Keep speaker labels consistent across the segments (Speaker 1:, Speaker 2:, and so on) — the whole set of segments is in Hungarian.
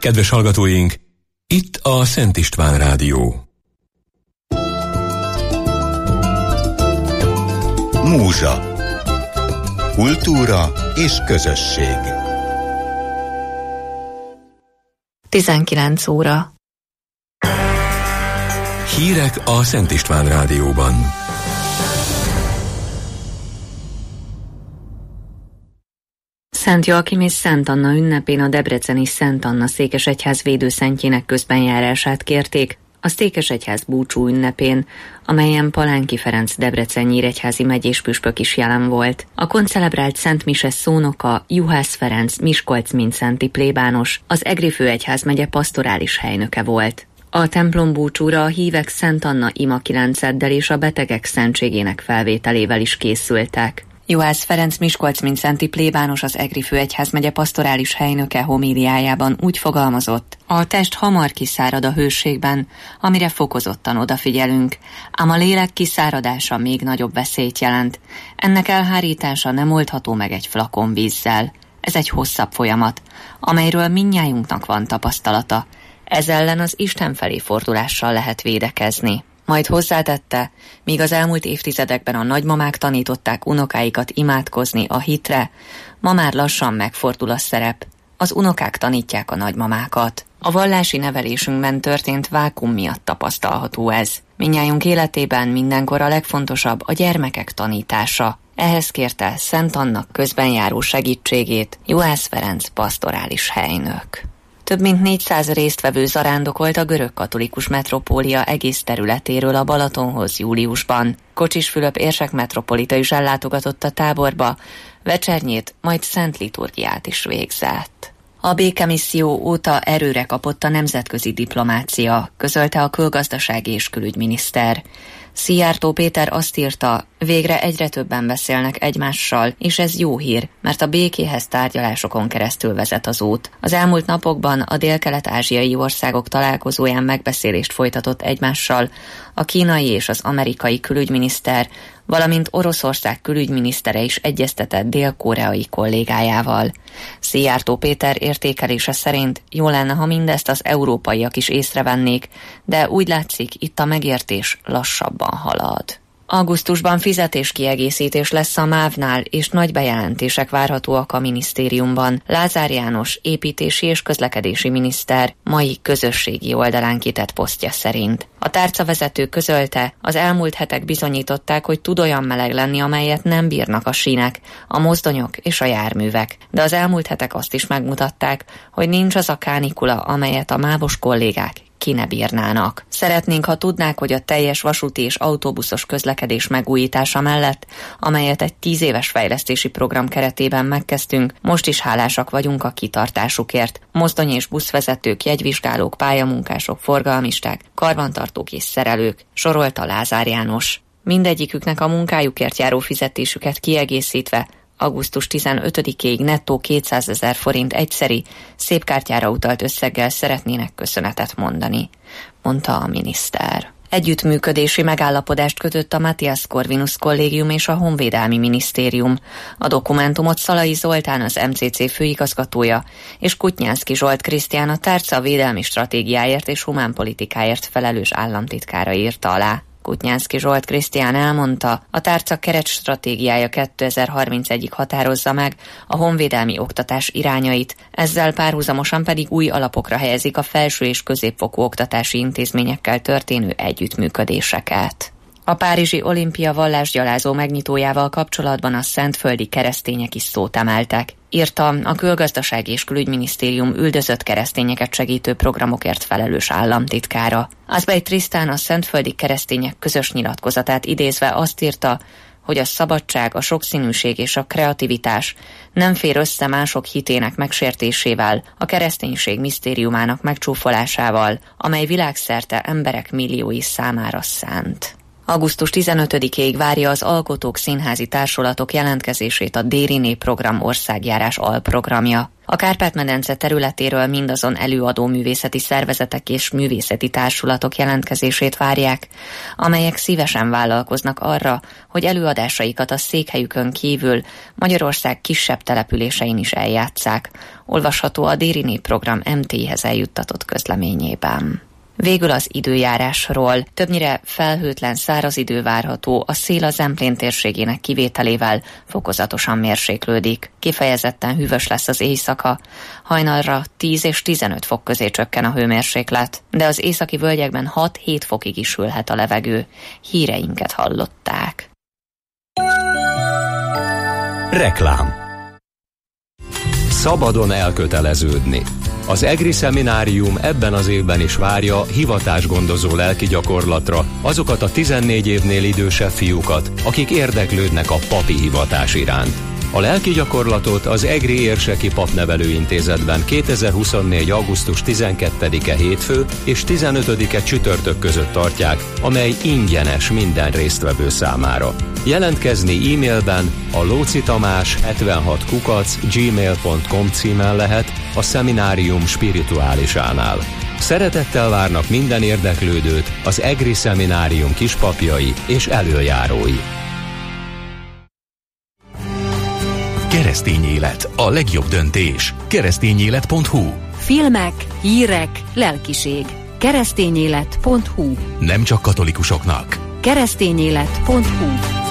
Speaker 1: Kedves hallgatóink, itt a Szent István Rádió.
Speaker 2: Múzsa. Kultúra és közösség.
Speaker 3: 19 óra.
Speaker 1: Hírek a Szent István Rádióban.
Speaker 3: Szent Joachim és Szent Anna ünnepén a debreceni Szent Anna székesegyház védőszentjének közbenjárását kérték a székesegyház búcsú ünnepén, amelyen Palánki Ferenc Debrecen nyíregyházi megyéspüspök is jelen volt. A koncelebrált Szent Mise szónoka Juhász Ferenc Miskolc-Mindszenty plébános, az Egri főegyházmegye pastorális helynöke volt. A templom búcsúra a hívek Szent Anna imakilenceddel és a betegek szentségének felvételével is készültek. Juhász Ferenc Miskolc-Mindszenty plébános, az Egri főegyházmegye pastorális helynöke homíliájában úgy fogalmazott: a test hamar kiszárad a hőségben, amire fokozottan odafigyelünk, ám a lélek kiszáradása még nagyobb veszélyt jelent. Ennek elhárítása nem oldható meg egy flakon vízzel. Ez egy hosszabb folyamat, amelyről mindnyájunknak van tapasztalata. Ez ellen az Isten felé fordulással lehet védekezni. Majd hozzátette, míg az elmúlt évtizedekben a nagymamák tanították unokáikat imádkozni a hitre, ma már lassan megfordul a szerep. Az unokák tanítják a nagymamákat. A vallási nevelésünkben történt vákum miatt tapasztalható ez. Mindnyájunk életében mindenkor a legfontosabb a gyermekek tanítása. Ehhez kérte Szent Anna közbenjáró segítségét Juhász Ferenc pastorális helynök. Több mint 400 résztvevő zarándokolt a görögkatolikus metropólia egész területéről a Balatonhoz júliusban. Kocsis Fülöp érsek metropolita is ellátogatott a táborba, vecsernyét, majd szent liturgiát is végzett. A békemisszió óta erőre kapott a nemzetközi diplomácia, közölte a külgazdasági és külügyminiszter. Szijjártó Péter azt írta, végre egyre többen beszélnek egymással, és ez jó hír, mert a békéhez tárgyalásokon keresztül vezet az út. Az elmúlt napokban a délkelet-ázsiai országok találkozóján megbeszélést folytatott egymással a kínai és az amerikai külügyminiszter, valamint Oroszország külügyminisztere is egyeztetett dél-koreai kollégájával. Szijjártó Péter értékelése szerint jó lenne, ha mindezt az európaiak is észrevennék, de úgy látszik, itt a megértés lassabban halad. Augusztusban fizetéskiegészítés lesz a MÁV-nál, és nagy bejelentések várhatóak a minisztériumban. Lázár János építési és közlekedési miniszter mai közösségi oldalán kitett posztja szerint. A tárcavezető közölte, az elmúlt hetek bizonyították, hogy tud olyan meleg lenni, amelyet nem bírnak a sínek, a mozdonyok és a járművek. De az elmúlt hetek azt is megmutatták, hogy nincs az a kánikula, amelyet a mávos kollégák ki ne bírnának. Szeretnénk, ha tudnák, hogy a teljes vasúti és autóbuszos közlekedés megújítása mellett, amelyet egy 10 éves fejlesztési program keretében megkezdtünk, most is hálásak vagyunk a kitartásukért. Mozdony- és buszvezetők, jegyvizsgálók, pályamunkások, forgalmisták, karbantartók és szerelők, sorolta Lázár János. Mindegyiküknek a munkájukért járó fizetésüket kiegészítve augusztus 15-ig nettó 200 000 forint egyszeri, szépkártyára utalt összeggel szeretnének köszönetet mondani, mondta a miniszter. Együttműködési megállapodást kötött a Matthias Corvinus Kollégium és a Honvédelmi Minisztérium. A dokumentumot Szalai Zoltán, az MCC főigazgatója, és Kutnyánszky Zsolt Krisztián, a tárca védelmi stratégiáért és humánpolitikáért felelős államtitkára írta alá. Kutnyánszky Zsolt Krisztián elmondta, a tárca keretstratégiája 2031-ig határozza meg a honvédelmi oktatás irányait, ezzel párhuzamosan pedig új alapokra helyezik a felső és középfokú oktatási intézményekkel történő együttműködéseket. A párizsi olimpia vallásgyalázó megnyitójával kapcsolatban a szentföldi keresztények is szót emeltek. Írta a Külgazdasági és Külügyminisztérium üldözött keresztényeket segítő programokért felelős államtitkára. Azbej Trisztán a szentföldi keresztények közös nyilatkozatát idézve azt írta, hogy a szabadság, a sokszínűség és a kreativitás nem fér össze mások hitének megsértésével, a kereszténység misztériumának megcsúfolásával, amely világszerte emberek milliói számára szánt. Augusztus 15-ig várja az Alkotók Színházi Társulatok jelentkezését a Dériné program országjárás alprogramja. A Kárpát-medence területéről mindazon előadó művészeti szervezetek és művészeti társulatok jelentkezését várják, amelyek szívesen vállalkoznak arra, hogy előadásaikat a székhelyükön kívül Magyarország kisebb településein is eljátsszák. Olvasható a Dériné program MT-hez eljuttatott közleményében. Végül az időjárásról. Többnyire felhőtlen száraz idő várható, a szél a Zemplén térségének kivételével fokozatosan mérséklődik. Kifejezetten hűvös lesz az éjszaka, hajnalra 10 és 15 fok közé csökken a hőmérséklet, de az északi völgyekben 6-7 fokig is hűlhet a levegő. Híreinket hallották.
Speaker 1: Reklám. Szabadon elköteleződni. Az EGRI szeminárium ebben az évben is várja hivatásgondozó lelki gyakorlatra azokat a 14 évnél idősebb fiúkat, akik érdeklődnek a papi hivatás iránt. A lelki gyakorlatot az EGRI Érseki Papnevelőintézetben 2024. augusztus 12-e hétfő és 15-e csütörtök között tartják, amely ingyenes minden résztvevő számára. Jelentkezni e-mailben a locitamás76@gmail.com címen lehet a szeminárium spirituálisánál. Szeretettel várnak minden érdeklődőt az EGRI szeminárium kispapjai és elöljárói.
Speaker 4: Keresztény élet, a legjobb döntés. Keresztényélet.hu.
Speaker 5: Filmek, hírek, lelkiség. Keresztényélet.hu.
Speaker 4: Nem csak katolikusoknak.
Speaker 5: Keresztényélet.hu.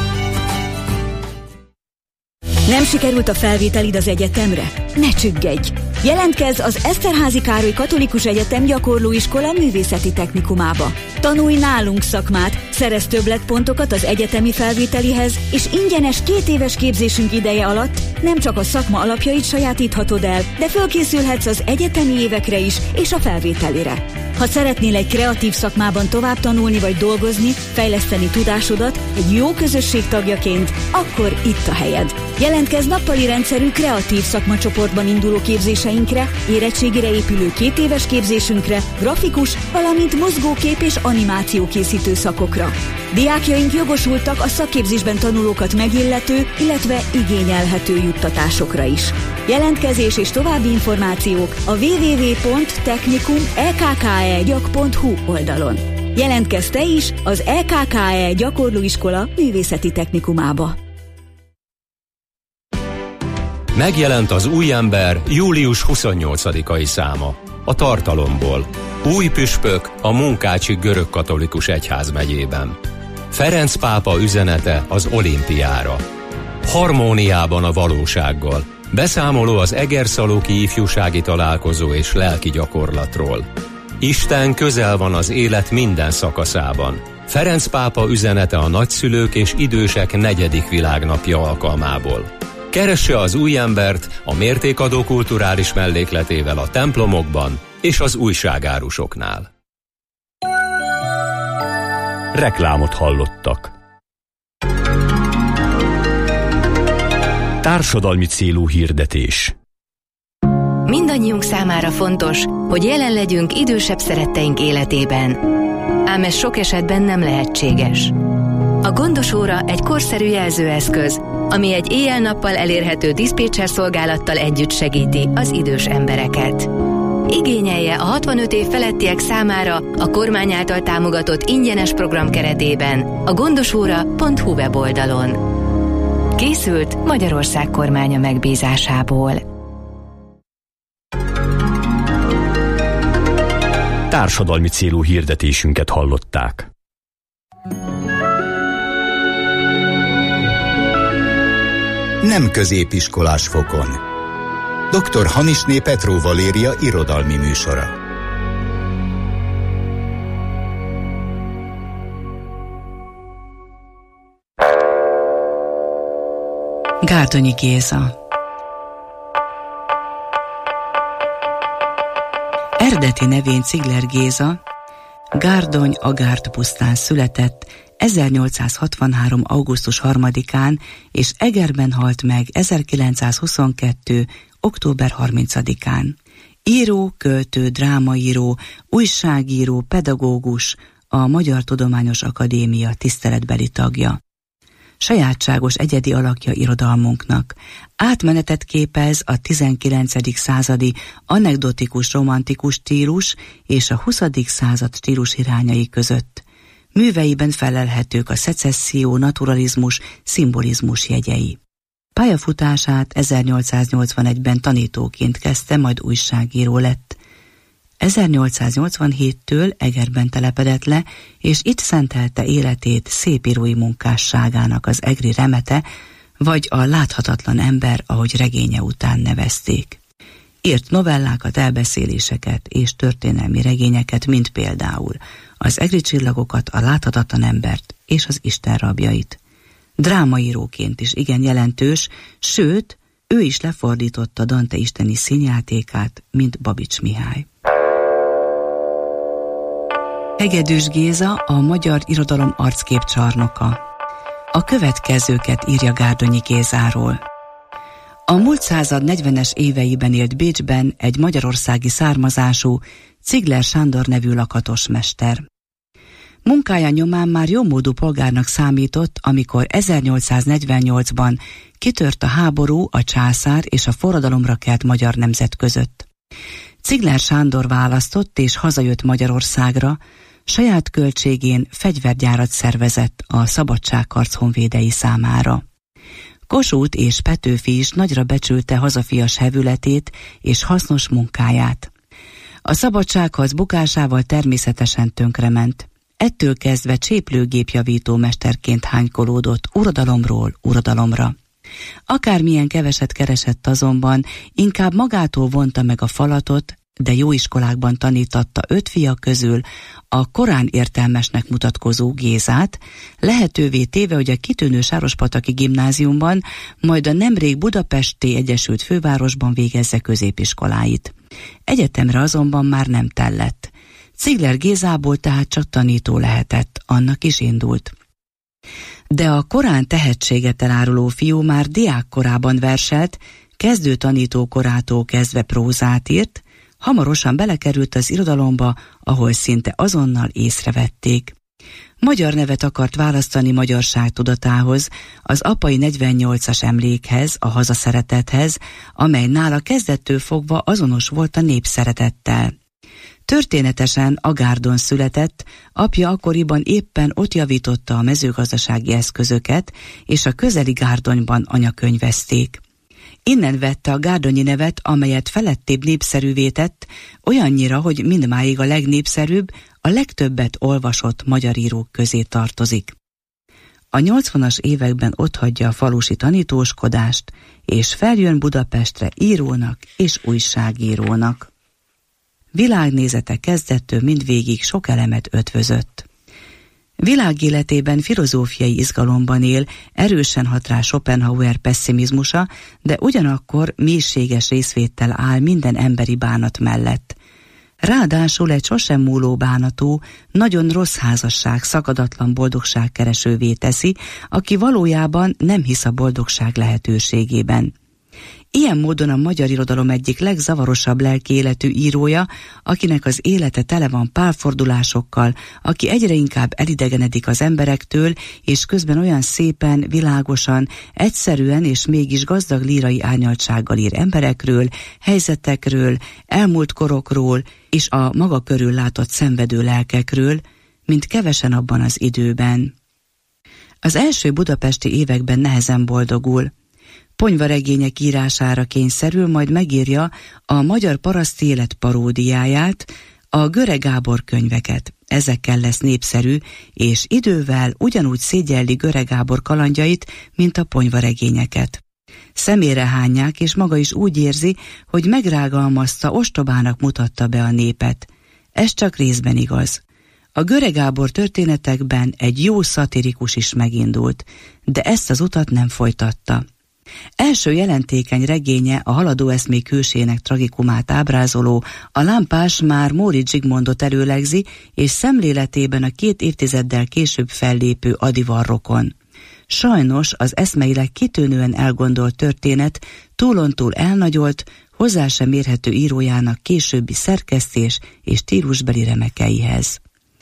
Speaker 6: Nem sikerült a felvételid az egyetemre? Ne csüggedj! Jelentkezz az Eszterházy Károly Katolikus Egyetem Gyakorlóiskola Művészeti Technikumába. Tanulj nálunk szakmát, szerezz többletpontokat az egyetemi felvételihez, és ingyenes 2 éves képzésünk ideje alatt nem csak a szakma alapjait sajátíthatod el, de fölkészülhetsz az egyetemi évekre is és a felvételire. Ha szeretnél egy kreatív szakmában tovább tanulni vagy dolgozni, fejleszteni tudásodat egy jó közösség tagjaként, akkor itt a helyed. Jelentkezz nappali rendszerű kreatív szakmacsoportban induló képzéseinkre, érettségire épülő 2 éves képzésünkre, grafikus, valamint mozgókép és animáció készítő szakokra. Diákjaink jogosultak a szakképzésben tanulókat megillető, illetve igényelhető juttatásokra is. Jelentkezés és további információk a www.technikum.ekkegyak.hu oldalon. Jelentkezz te is az EKKE Gyakorlóiskola Művészeti Technikumába.
Speaker 1: Megjelent az Új ember július 28-ai száma. A tartalomból. Új püspök a Munkácsi Görögkatolikus Egyházmegyében. Ferenc pápa üzenete az olimpiára. Harmóniában a valósággal. Beszámoló az Egerszalóki ifjúsági találkozó és lelki gyakorlatról. Isten közel van az élet minden szakaszában. Ferenc pápa üzenete a nagyszülők és idősek 4. világnapja alkalmából. Keresse az Új embert a mértékadó kulturális mellékletével a templomokban és az újságárusoknál.
Speaker 7: Reklámot hallottak. Társadalmi célú hirdetés.
Speaker 5: Mindannyiunk számára fontos, hogy jelen legyünk idősebb szeretteink életében. Ám ez sok esetben nem lehetséges. A gondos óra egy korszerű jelzőeszköz, ami egy éjjel-nappal elérhető diszpécser szolgálattal együtt segíti az idős embereket. Igényelje a 65 év felettiek számára a kormány által támogatott ingyenes program keretében a gondosóra.hu weboldalon. Készült Magyarország kormánya megbízásából.
Speaker 7: Társadalmi célú hirdetésünket hallották.
Speaker 2: Nem középiskolás fokon. Dr. Hanisné Petró Valéria irodalmi műsora.
Speaker 8: Gárdonyi Géza. Eredeti nevén Cigler Géza, Gárdony a Gárd pusztán született 1863. augusztus 3-án, és Egerben halt meg 1922. október 30-án. Író, költő, drámaíró, újságíró, pedagógus, a Magyar Tudományos Akadémia tiszteletbeli tagja. Sajátságos egyedi alakja irodalmunknak. Átmenetet képez a 19. századi anekdotikus romantikus stílus és a 20. század stílus irányai között. Műveiben felelhetők a szecesszió, naturalizmus, szimbolizmus jegyei. Pályafutását 1881-ben tanítóként kezdte, majd újságíró lett. 1887-től Egerben telepedett le, és itt szentelte életét szépírói munkásságának az egri remete, vagy a láthatatlan ember, ahogy regénye után nevezték. Írt novellákat, elbeszéléseket és történelmi regényeket, mint például az egri csillagokat, a láthatatlan embert és az Isten rabjait. Drámaíróként is igen jelentős, sőt, ő is lefordította Dante isteni színjátékát, mint Babics Mihály. Hegedűs Géza, a magyar irodalom arcképcsarnoka. A következőket írja Gárdonyi Gézáról. A múlt század 40-es éveiben élt Bécsben egy magyarországi származású Cigler Sándor nevű lakatosmester. Munkája nyomán már jómódú polgárnak számított, amikor 1848-ban kitört a háború a császár és a forradalomra kelt magyar nemzet között. Cigler Sándor választott és hazajött Magyarországra, saját költségén fegyvergyárat szervezett a szabadságharc honvédei számára. Kossuth és Petőfi is nagyra becsülte hazafias hevületét és hasznos munkáját. A szabadságharc bukásával természetesen tönkrement. Ettől kezdve cséplőgépjavító mesterként hánykolódott uradalomról uradalomra. Akármilyen keveset keresett azonban, inkább magától vonta meg a falatot, de jó iskolákban tanítatta 5 fia közül a korán értelmesnek mutatkozó Gézát, lehetővé téve, hogy a kitűnő Sárospataki gimnáziumban, majd a nemrég budapesti Egyesült Fővárosban végezze középiskoláit. Egyetemre azonban már nem tellett. Cigler Gézából tehát csak tanító lehetett, annak is indult. De a korán tehetséget eláruló fiú már diákkorában verselt, kezdő tanítókorától kezdve prózát írt, hamarosan belekerült az irodalomba, ahol szinte azonnal észrevették. Magyar nevet akart választani magyarság tudatához, az apai 48-as emlékhez, a hazaszeretethez, amely nála kezdettől fogva azonos volt a népszeretettel. Történetesen Agárdon született, apja akkoriban éppen ott javította a mezőgazdasági eszközöket, és a közeli Gárdonyban anyakönyvezték. Innen vette a gárdonyi nevet, amelyet felettébb népszerűvé tett, olyannyira, hogy mindmáig a legnépszerűbb, a legtöbbet olvasott magyar írók közé tartozik. A 80-as években otthagyja a falusi tanítóskodást, és feljön Budapestre írónak és újságírónak. Világnézete kezdettől mindvégig sok elemet ötvözött. Világéletében filozófiai izgalomban él, erősen hat rá Schopenhauer pesszimizmusa, de ugyanakkor mélységes részvéttel áll minden emberi bánat mellett. Ráadásul egy sosem múló bánatú, nagyon rossz házasság szakadatlan boldogságkeresővé teszi, aki valójában nem hisz a boldogság lehetőségében. Ilyen módon a magyar irodalom egyik legzavarosabb lelkiéletű írója, akinek az élete tele van pálfordulásokkal, aki egyre inkább elidegenedik az emberektől, és közben olyan szépen, világosan, egyszerűen és mégis gazdag lírai árnyaltsággal ír emberekről, helyzetekről, elmúlt korokról és a maga körül látott szenvedő lelkekről, mint kevesen abban az időben. Az első budapesti években nehezen boldogul. Ponyvaregények írására kényszerül, majd megírja a magyar paraszti élet paródiáját, a Göre Gábor könyveket. Ezekkel lesz népszerű, és idővel ugyanúgy szégyelli Göre Gábor kalandjait, mint a ponyvaregényeket. Szemére hányják, és maga is úgy érzi, hogy megrágalmazta, ostobának mutatta be a népet. Ez csak részben igaz. A Göre Gábor történetekben egy jó szatirikus is megindult, de ezt az utat nem folytatta. Első jelentékeny regénye, a haladó eszmék hősének tragikumát ábrázoló, a Lámpás már Móricz Zsigmondot előlegzi, és szemléletében a 2 évtizeddel később fellépő Adivar rokon. Sajnos az eszmeileg kitűnően elgondolt történet túlontúl elnagyolt, hozzá sem érhető írójának későbbi szerkesztés és stílusbeli remekeihez.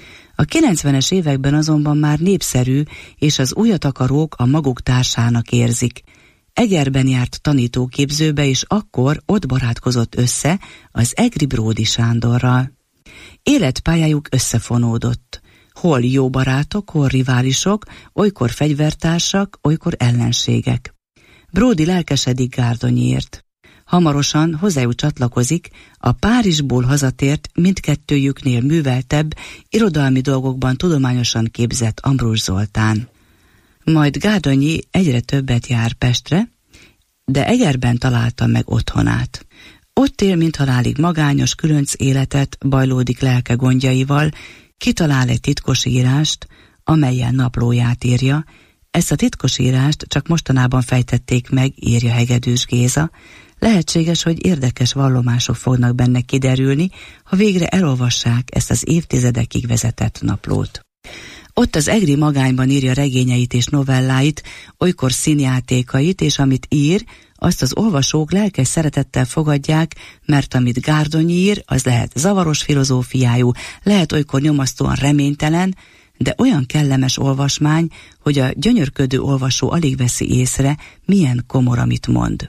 Speaker 8: A 90-es években azonban már népszerű, és az újat akarók a maguk társának érzik. Egerben járt tanítóképzőbe, és akkor ott barátkozott össze az egri Bródi Sándorral. Életpályájuk összefonódott. Hol jó barátok, hol riválisok, olykor fegyvertársak, olykor ellenségek. Bródi lelkesedik Gárdonyiért. Hamarosan hozzájuk csatlakozik a Párizsból hazatért, mindkettőjüknél műveltebb, irodalmi dolgokban tudományosan képzett Ambrus Zoltán. Majd Gárdonyi egyre többet jár Pestre, de Egerben találta meg otthonát. Ott él, mint halálig magányos, különc életet, bajlódik lelke gondjaival, kitalál egy titkos írást, amellyel naplóját írja. Ezt a titkos írást csak mostanában fejtették meg, írja Hegedűs Géza. Lehetséges, hogy érdekes vallomások fognak benne kiderülni, ha végre elolvassák ezt az évtizedekig vezetett naplót. Ott az egri magányban írja regényeit és novelláit, olykor színjátékait, és amit ír, azt az olvasók lelkes szeretettel fogadják, mert amit Gárdonyi ír, az lehet zavaros filozófiájú, lehet olykor nyomasztóan reménytelen, de olyan kellemes olvasmány, hogy a gyönyörködő olvasó alig veszi észre, milyen komor, amit mond.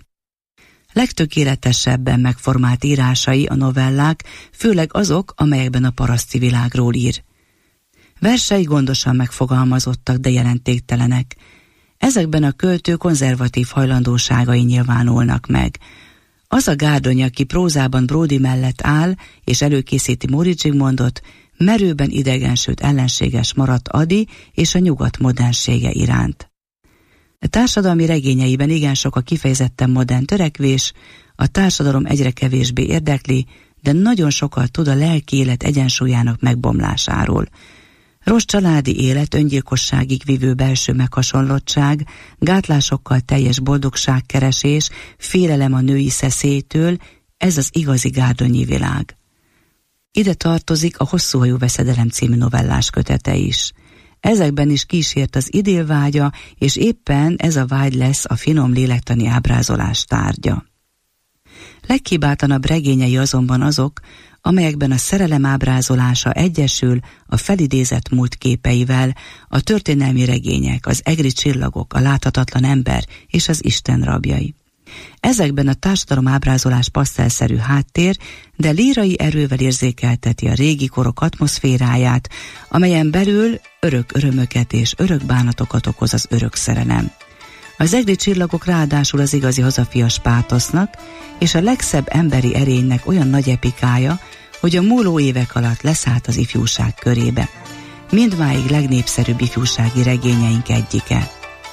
Speaker 8: Legtökéletesebben megformált írásai a novellák, főleg azok, amelyekben a paraszti világról ír. Versei gondosan megfogalmazottak, de jelentéktelenek. Ezekben a költő konzervatív hajlandóságai nyilvánulnak meg. Az a Gárdonyi, aki prózában Bródi mellett áll, és előkészíti Móricz Zsigmondot, merőben idegen, sőt ellenséges maradt Ady és a nyugat modernsége iránt. A társadalmi regényeiben igen sok a kifejezetten modern törekvés, a társadalom egyre kevésbé érdekli, de nagyon sokat tud a lelki élet egyensúlyának megbomlásáról. Rossz családi élet, öngyilkosságig vívő belső meghasonlottság, gátlásokkal teljes boldogságkeresés, félelem a női szeszélytől, ez az igazi Gárdonyi világ. Ide tartozik a Hosszúhajú veszedelem című novellás kötete is. Ezekben is kísért az idillvágya, és éppen ez a vágy lesz a finom lélektani ábrázolás tárgya. Leghibátlanabb regényei azonban azok, amelyekben a szerelem ábrázolása egyesül a felidézett múlt képeivel, a történelmi regények, az egri csillagok, a láthatatlan ember és az Isten rabjai. Ezekben a társadalom ábrázolás pasztelszerű háttér, de lírai erővel érzékelteti a régi korok atmoszféráját, amelyen belül örök örömöket és örök bánatokat okoz az örök szerelem. Az egri csillagok ráadásul az igazi hazafias pátosznak és a legszebb emberi erénynek olyan nagy epikája, hogy a múló évek alatt leszállt az ifjúság körébe. Mindmáig legnépszerűbb ifjúsági regényeink egyike.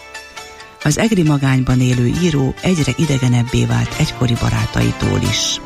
Speaker 8: Az egri magányban élő író egyre idegenebbé vált egykori barátaitól is.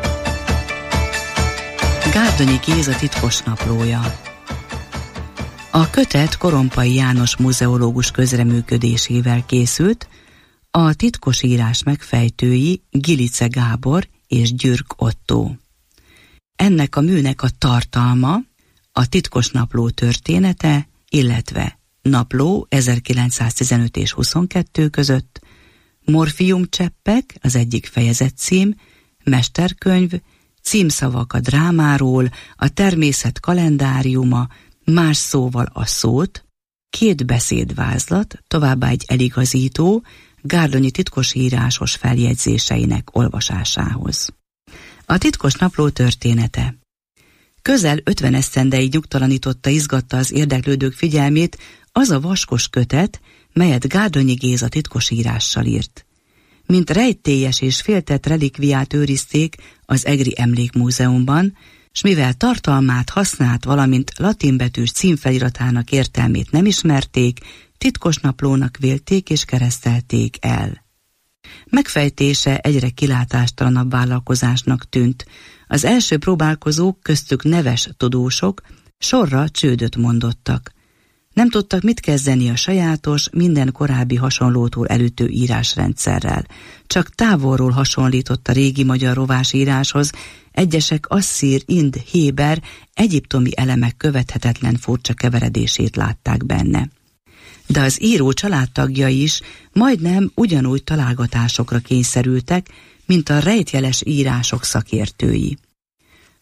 Speaker 8: Gárdonyi Géza titkos naplója. A kötet Korompai János muzeológus közreműködésével készült, a titkos írás megfejtői Gilice Gábor és Gyürk Ottó. Ennek a műnek a tartalma, a titkos napló története, illetve napló 1915 és 22 között, morfiumcseppek, az egyik fejezet cím, mesterkönyv, címszavak a drámáról, a természet kalendáriuma, más szóval a szót, 2 beszédvázlat, továbbá egy eligazító, Gárdonyi titkos írásos feljegyzéseinek olvasásához. A titkos napló története. Közel 50 esztendeig nyugtalanította, izgatta az érdeklődők figyelmét az a vaskos kötet, melyet Gárdonyi Géza titkos írással írt. Mint rejtélyes és féltett relikviát őrizték az Egri Emlékmúzeumban, s mivel tartalmát, használt, valamint latinbetűs címfeliratának értelmét nem ismerték, titkos naplónak vélték és keresztelték el. Megfejtése egyre kilátástalanabb vállalkozásnak tűnt. Az első próbálkozók, köztük neves tudósok, sorra csődöt mondottak. Nem tudtak mit kezdeni a sajátos, minden korábbi hasonlótól elütő írásrendszerrel. Csak távolról hasonlított a régi magyar rovásíráshoz, egyesek asszír, ind, héber, egyiptomi elemek követhetetlen furcsa keveredését látták benne. De az író családtagjai is majdnem ugyanúgy találgatásokra kényszerültek, mint a rejtjeles írások szakértői.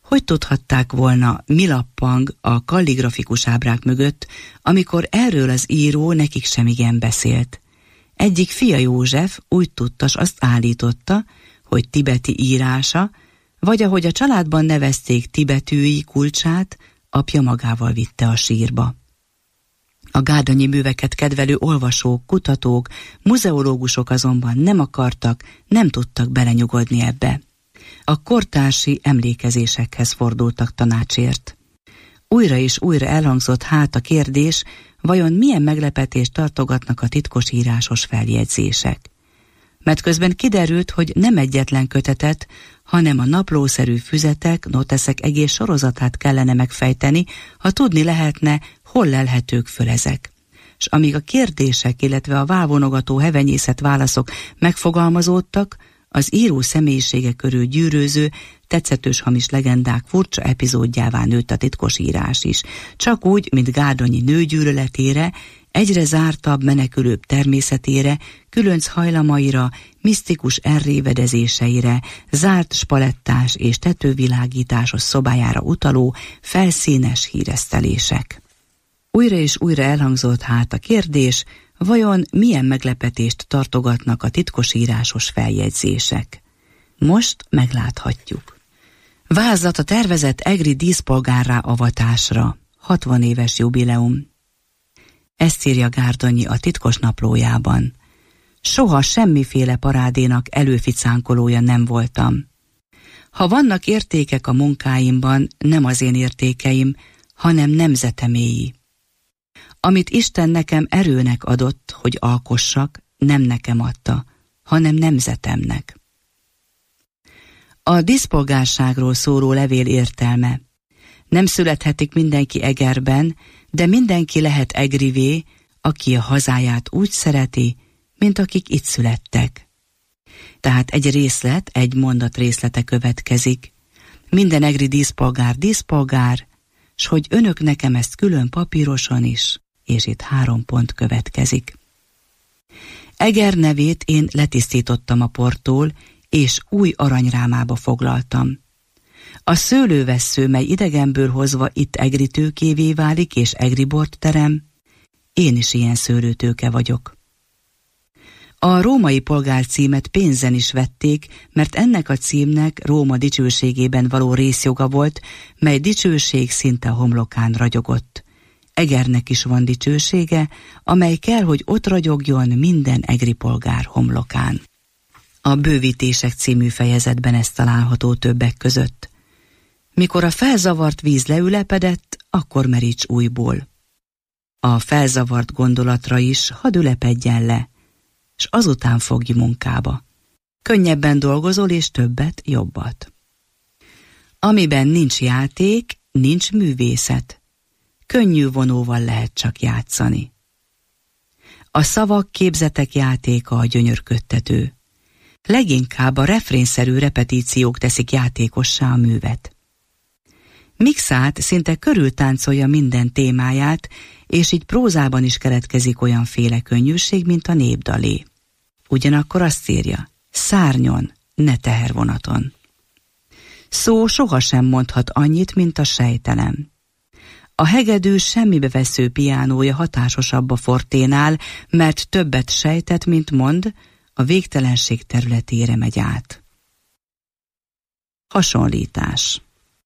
Speaker 8: Hogy tudhatták volna, mi lappang a kalligrafikus ábrák mögött, amikor erről az író nekik semigen beszélt. Egyik fia József úgy tudtas azt állította, hogy tibeti írása, vagy ahogy a családban nevezték tibetűi kulcsát, apja magával vitte a sírba. A gárdonyi műveket kedvelő olvasók, kutatók, muzeológusok azonban nem akartak, nem tudtak belenyugodni ebbe. A kortársi emlékezésekhez fordultak tanácsért. Újra és újra elhangzott hát a kérdés, vajon milyen meglepetést tartogatnak a titkos írásos feljegyzések. Mert közben kiderült, hogy nem egyetlen kötetet, hanem a naplószerű füzetek, noteszek egész sorozatát kellene megfejteni, ha tudni lehetne, hol lelhetők föl ezek. És amíg a kérdések, illetve a válvonogató hevenyészet válaszok megfogalmazódtak, az író személyisége körül gyűrőző, tetszetős hamis legendák furcsa epizódjává nőtt a titkos írás is. Csak úgy, mint Gárdonyi nőgyűlöletére, egyre zártabb, menekülőbb természetére, különc hajlamaira, misztikus elrévedezéseire, zárt spalettás és tetővilágításos szobájára utaló felszínes híresztelések. Újra és újra elhangzott hát a kérdés, vajon milyen meglepetést tartogatnak a titkos írásos feljegyzések? Most megláthatjuk. Vázlat a tervezett egri díszpolgárrá avatásra. 60 éves jubileum. Ezt írja Gárdonyi a titkos naplójában. Soha semmiféle parádénak előficánkolója nem voltam. Ha vannak értékek a munkáimban, nem az én értékeim, hanem nemzeteméi. Amit Isten nekem erőnek adott, hogy alkossak, nem nekem adta, hanem nemzetemnek. A díszpolgárságról szóló levél értelme. Nem születhetik mindenki Egerben, de mindenki lehet egrivé, aki a hazáját úgy szereti, mint akik itt születtek. Tehát egy részlet, egy mondat részlete következik. Minden egri díszpolgár, s hogy önök nekem ezt külön papíroson is, és itt 3 pont következik. Eger nevét én letisztítottam a portól, és új aranyrámába foglaltam. A szőlővessző, mely idegenből hozva itt egri tőkévé válik, és egri bort terem, én is ilyen szőlőtőke vagyok. A római polgárcímet pénzen is vették, mert ennek a címnek Róma dicsőségében való részjoga volt, mely dicsőség szinte a homlokán ragyogott. Egernek is van dicsősége, amely kell, hogy ott ragyogjon minden egri polgár homlokán. A bővítések című fejezetben ez található többek között. Mikor a felzavart víz leülepedett, akkor meríts újból. A felzavart gondolatra is hadd ülepedjen le, s azután fogj munkába. Könnyebben dolgozol, és többet, jobbat. Amiben nincs játék, nincs művészet. Könnyű vonóval lehet csak játszani. A szavak, képzetek játéka a gyönyörködtető. Leginkább a refrénszerű repetíciók teszik játékossá a művet. Mixát szinte körültáncolja minden témáját, és így prózában is keletkezik olyanféle könnyűség, mint a népdalé. Ugyanakkor azt írja, szárnyon, ne tehervonaton. Szó sohasem mondhat annyit, mint a sejtelem. A hegedű semmibe vesző piánója hatásosabb a forténál, mert többet sejtett, mint mond, a végtelenség területére megy át. Hasonlítás.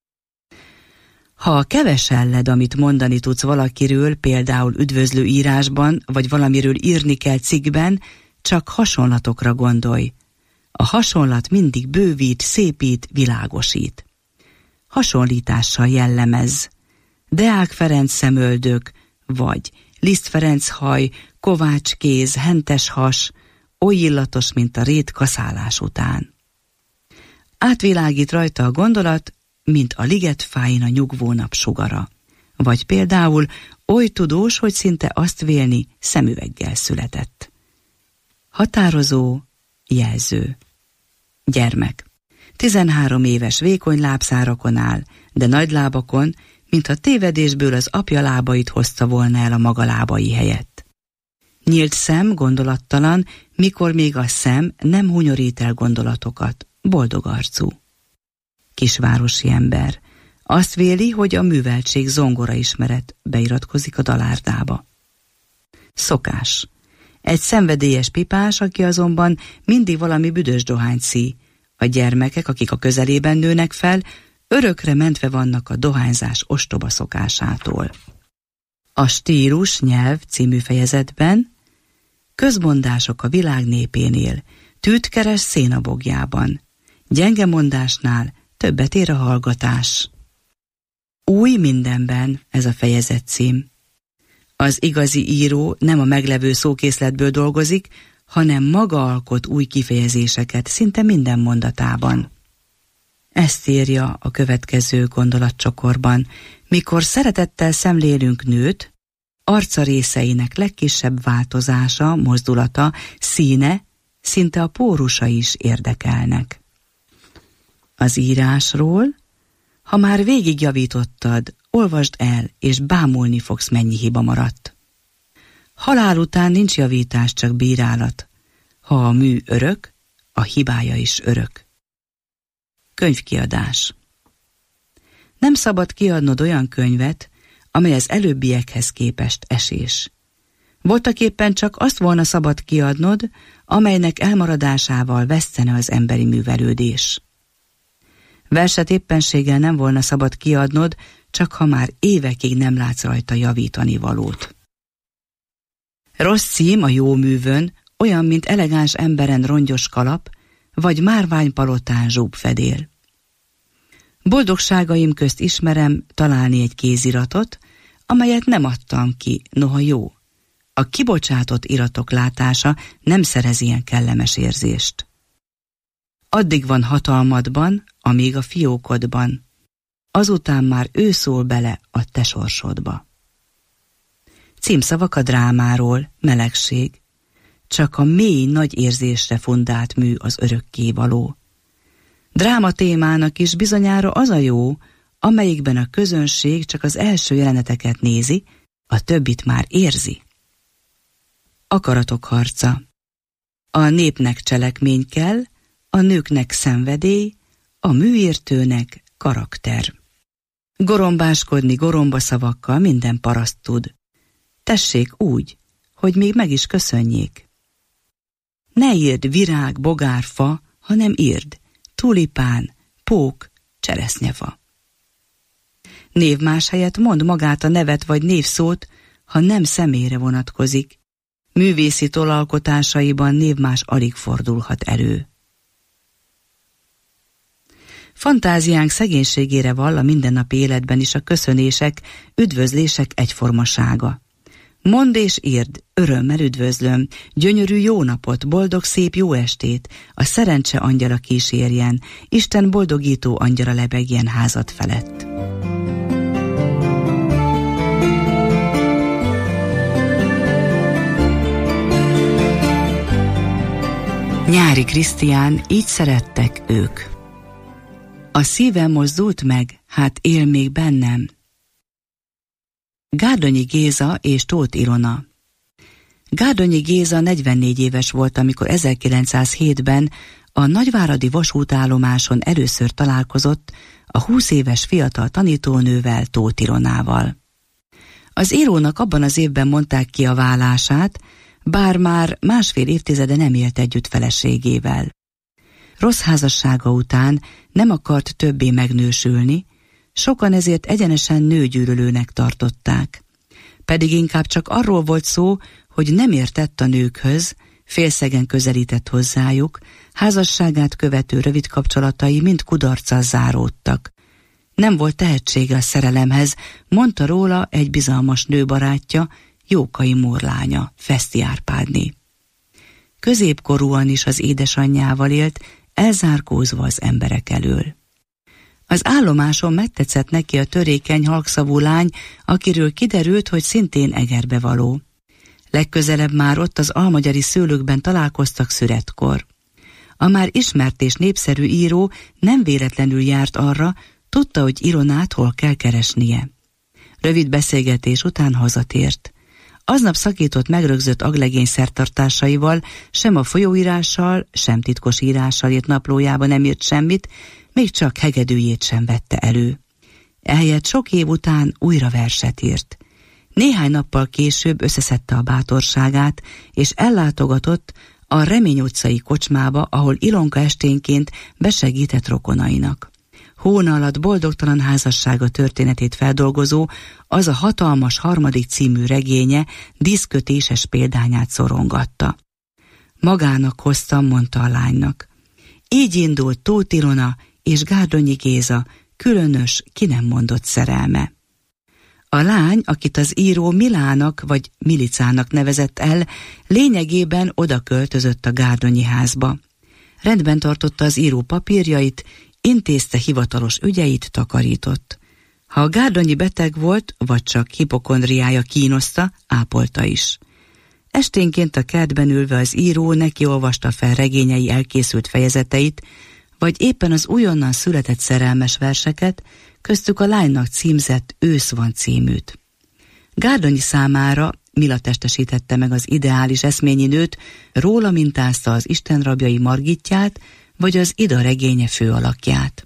Speaker 8: Ha keveselled, amit mondani tudsz valakiről, például üdvözlő írásban, vagy valamiről írni kell cikkben, csak hasonlatokra gondolj. A hasonlat mindig bővít, szépít, világosít. Hasonlítással jellemez. Deák Ferenc szemöldök, vagy Liszt Ferenc haj, Kovács kéz, hentes has, oly illatos, mint a rét kaszálás után. Átvilágít rajta a gondolat, mint a ligetfáin a nyugvó nap sugara. Vagy például oly tudós, hogy szinte azt vélni, szemüveggel született. Határozó, jelző. Gyermek. 13 éves vékony lábszárakon áll, de nagy lábakon, mintha tévedésből az apja lábait hozta volna el a maga lábai helyett. Nyílt szem, gondolattalan, mikor még a szem nem hunyorít el gondolatokat, boldog arcú. Kisvárosi ember. Azt véli, hogy a műveltség zongora ismeret beiratkozik a dalárdába. Szokás. Egy szenvedélyes pipás, aki azonban mindig valami büdös dohányt szí. A gyermekek, akik a közelében nőnek fel, örökre mentve vannak a dohányzás ostoba szokásától. A Stílus nyelv című fejezetben közmondások a világ népénél, tűt keres szénabogjában, gyenge mondásnál többet ér a hallgatás. Új mindenben ez a fejezet cím. Az igazi író nem a meglevő szókészletből dolgozik, hanem maga alkot új kifejezéseket szinte minden mondatában. Ezt írja a következő gondolatcsokorban: mikor szeretettel szemlélünk nőt, arca részeinek legkisebb változása, mozdulata, színe, szinte a pórusa is érdekelnek. Az írásról: ha már végigjavítottad, olvasd el, és bámulni fogsz, mennyi hiba maradt. Halál után nincs javítás, csak bírálat. Ha a mű örök, a hibája is örök. Könyvkiadás. Nem szabad kiadnod olyan könyvet, amely az előbbiekhez képest esés. Voltaképpen csak azt volna szabad kiadnod, amelynek elmaradásával vesztene az emberi művelődés. Verset éppenséggel nem volna szabad kiadnod, csak ha már évekig nem látsz rajta javítani valót. Rossz cím a jó művön olyan, mint elegáns emberen rongyos kalap, vagy márványpalotán zsúbfedél. Boldogságaim közt ismerem találni egy kéziratot, amelyet nem adtam ki, noha jó. A kibocsátott iratok látása nem szerez ilyen kellemes érzést. Addig van hatalmadban, amíg a fiókodban. Azután már ő szól bele a te sorsodba. Címszavak a drámáról: melegség. Csak a mély nagy érzésre fundált mű az örökkévaló. Dráma témának is bizonyára az a jó, amelyikben a közönség csak az első jeleneteket nézi, a többit már érzi. Akaratok harca. A népnek cselekmény kell, a nőknek szenvedély, a műértőnek karakter. Gorombáskodni gorombaszavakkal minden paraszt tud. Tessék úgy, hogy még meg is köszönjék. Ne írd virág, bogár, fa, hanem írd tulipán, pók, cseresznyefa. Névmás helyett mondd magát a nevet vagy névszót, ha nem személyre vonatkozik. Művészi tolalkotásaiban névmás alig fordulhat elő. Fantáziánk szegénységére vall a mindennapi életben is a köszönések, üdvözlések egyformasága. Mondd és írd: örömmel üdvözlöm, gyönyörű jó napot, boldog szép jó estét, a szerencse angyala kísérjen, Isten boldogító angyala lebegjen házad felett. Nyári Krisztián, így szerettek ők. A szívem mozdult meg, hát él még bennem. Gárdonyi Géza és Tóth Ilona. Gárdonyi Géza 44 éves volt, amikor 1907-ben a nagyváradi vasútállomáson először találkozott a 20 éves fiatal tanítónővel, Tóth Ilonával. Az írónak abban az évben mondták ki a válását, bár már másfél évtizede nem élt együtt feleségével. Rossz házassága után nem akart többé megnősülni, sokan ezért egyenesen nőgyűlölőnek tartották. Pedig inkább csak arról volt szó, hogy nem értett a nőkhöz, félszegen közelített hozzájuk, házasságát követő rövid kapcsolatai mind kudarccal záródtak. Nem volt tehetsége a szerelemhez, mondta róla egy bizalmas nőbarátja, Jókai Mór lánya, Feszti Árpádné. Középkorúan is az édesanyjával élt, elzárkózva az emberek elől. Az állomáson megtetszett neki a törékeny, halkszavú lány, akiről kiderült, hogy szintén Egerbe való. Legközelebb már ott az almagyari szőlőkben találkoztak szüretkor. A már ismert és népszerű író nem véletlenül járt arra, tudta, hogy Ilonát hol kell keresnie. Rövid beszélgetés után hazatért. Aznap szakított megrögzött aglegény szertartásaival, sem a folyóírással, sem titkos írással írt naplójába nem írt semmit, még csak hegedűjét sem vette elő. Ehelyett sok év után újra verset írt. Néhány nappal később összeszedte a bátorságát, és ellátogatott a Remény utcai kocsmába, ahol Ilonka esténként besegített rokonainak. Hóna alatt boldogtalan házassága történetét feldolgozó, az a hatalmas harmadik című regénye díszkötéses példányát szorongatta. Magának hoztam, mondta a lánynak. Így indult Tóth Ilona és Gárdonyi Géza különös, ki nem mondott szerelme. A lány, akit az író Milának vagy Milicának nevezett el, lényegében oda költözött a Gárdonyi házba. Rendben tartotta az író papírjait, intézte hivatalos ügyeit, takarított. Ha a Gárdonyi beteg volt, vagy csak hipokondriája kínoszta, ápolta is. Esténként a kertben ülve az író neki olvasta fel regényei elkészült fejezeteit, vagy éppen az újonnan született szerelmes verseket, köztük a lánynak címzett Ősz van címűt. Gárdonyi számára Mila testesítette meg az ideális eszményi nőt, róla mintázta az istenrabjai Margitját, vagy az Ida regénye főalakját.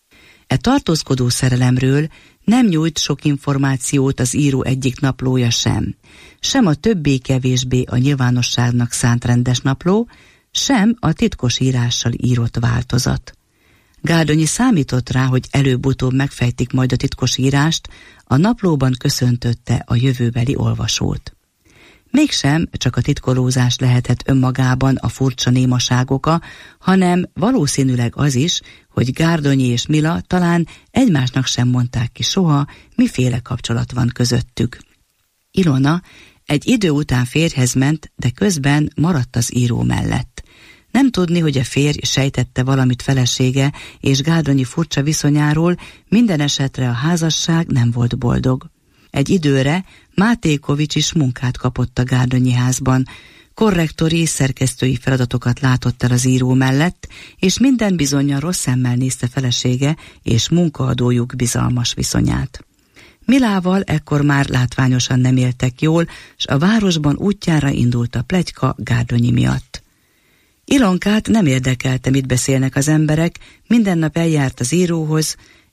Speaker 8: E tartózkodó szerelemről nem nyújt sok információt az író egyik naplója sem a többé-kevésbé a nyilvánosságnak szánt rendes napló, sem a titkos írással írott változat. Gárdonyi számított rá, hogy előbb-utóbb megfejtik majd a titkos írást, a naplóban köszöntötte a jövőbeli olvasót. Mégsem csak a titkolózás lehetett önmagában a furcsa némaság oka, hanem valószínűleg az is, hogy Gárdonyi és Mila talán egymásnak sem mondták ki soha, miféle kapcsolat van közöttük. Ilona egy idő után férjhez ment, de közben maradt az író mellett. Nem tudni, hogy a férj sejtette valamit felesége és Gárdonyi furcsa viszonyáról, minden esetre a házasság nem volt boldog. Egy időre Mátékovics is munkát kapott a Gárdonyi házban, korrektori és szerkesztői feladatokat látott el az író mellett, és minden bizonnyal rossz szemmel nézte felesége és munkaadójuk bizalmas viszonyát. Milával ekkor már látványosan nem éltek jól, s a városban útjára indult a pletyka Gárdonyi miatt. Ilonkát nem érdekelte, mit beszélnek az emberek, minden nap eljárt az íróhoz.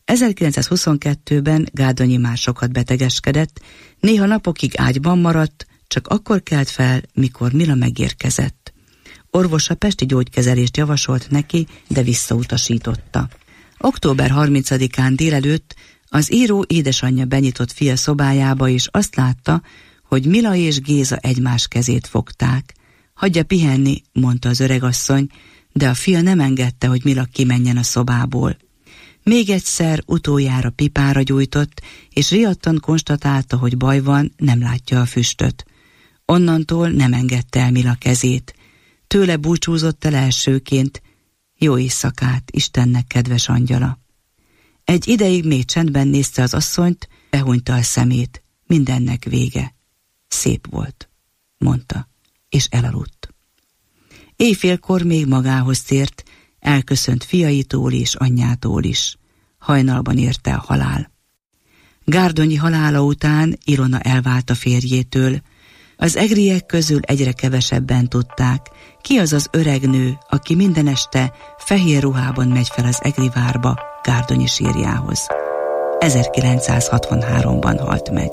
Speaker 8: 1922-ben Gárdonyi már sokat betegeskedett, néha napokig ágyban maradt, csak akkor kelt fel, mikor Mila megérkezett. Orvosa pesti gyógykezelést javasolt neki, de visszautasította. Október 30-án délelőtt az író édesanyja benyitott fia szobájába, és azt látta, hogy Mila és Géza egymás kezét fogták. Hagyja pihenni, mondta az öregasszony, de a fia nem engedte, hogy Mila kimenjen a szobából. Még egyszer utoljára pipára gyújtott, és riadtan konstatálta, hogy baj van, nem látja a füstöt. Onnantól nem engedte el Mila kezét. Tőle búcsúzott el elsőként. Jó éjszakát, Istennek kedves angyala. Egy ideig még csendben nézte az asszonyt, behunyta a szemét. Mindennek vége. Szép volt, mondta, és elaludt. Éjfélkor még magához tért, elköszönt fiaitól és anyjától is. Hajnalban érte a halál. Gárdonyi halála után Ilona elvált a férjétől. Az egriek közül egyre kevesebben tudták, ki az az öreg nő, aki minden este fehér ruhában megy fel az egri várba Gárdonyi sírjához. 1963-ban halt meg.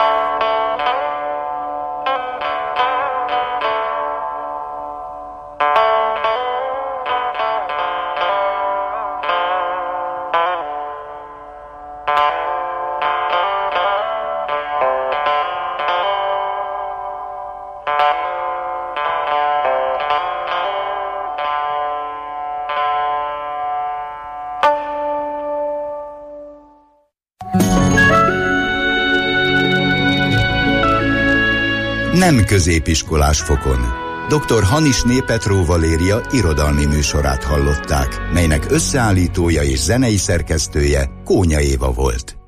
Speaker 2: Nem középiskolás fokon. Dr. Hanisné Petró Valéria irodalmi műsorát hallották, melynek összeállítója és zenei szerkesztője Kónya Éva volt.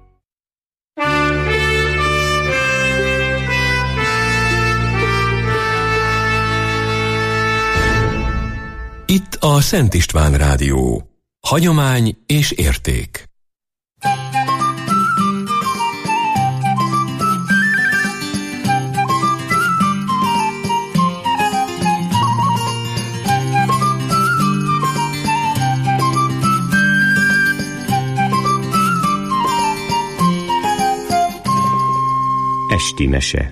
Speaker 4: Itt a Szent István Rádió. Hagyomány és érték. Pisti mese.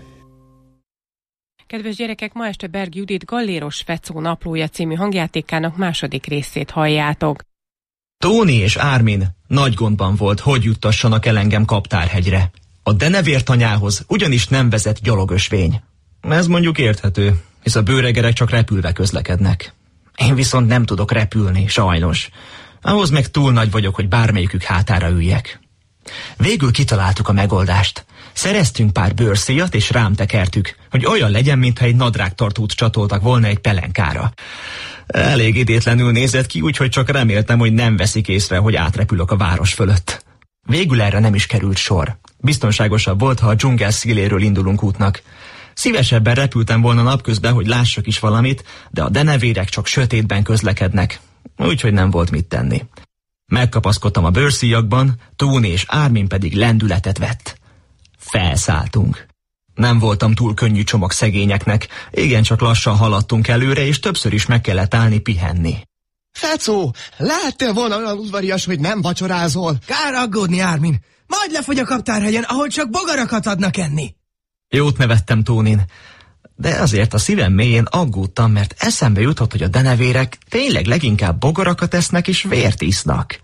Speaker 9: Kedves gyerekek, ma este Berg Judit Galléros Fecó naplója című hangjátékának második részét halljátok.
Speaker 10: Tóni és Ármin nagy gondban volt, hogy juttassanak el engem Kaptárhegyre. A denevértanyához ugyanis nem vezet gyalogösvény. Ez mondjuk érthető, hisz a bőregerek csak repülve közlekednek. Én viszont nem tudok repülni, sajnos. Ahhoz meg túl nagy vagyok, hogy bármelyikük hátára üljek. Végül kitaláltuk a megoldást. Szereztünk pár bőrszíjat és rám tekertük, hogy olyan legyen, mintha egy nadrágtartót csatoltak volna egy pelenkára. Elég idétlenül nézett ki, úgyhogy csak reméltem, hogy nem veszik észre, hogy átrepülök a város fölött. Végül erre nem is került sor. Biztonságosabb volt, ha a dzsungel széléről indulunk útnak. Szívesebben repültem volna napközben, hogy lássak is valamit, de a denevérek csak sötétben közlekednek, úgyhogy nem volt mit tenni. Megkapaszkodtam a bőrszíjakban, Tóni és Ármin pedig lendületet vett. Felszálltunk. Nem voltam túl könnyű csomag szegényeknek, igencsak lassan haladtunk előre, és többször is meg kellett állni pihenni.
Speaker 11: Fecó, lehettél volna olyan udvarias, hogy nem vacsorázol?
Speaker 12: Kár aggódni, Ármin. Majd lefogy a Kaptárhegyen, ahol csak bogarakat adnak enni.
Speaker 10: Jót nevettem Tónin, de azért a szívem mélyén aggódtam, mert eszembe jutott, hogy a denevérek tényleg leginkább bogarakat esznek és vért isznak.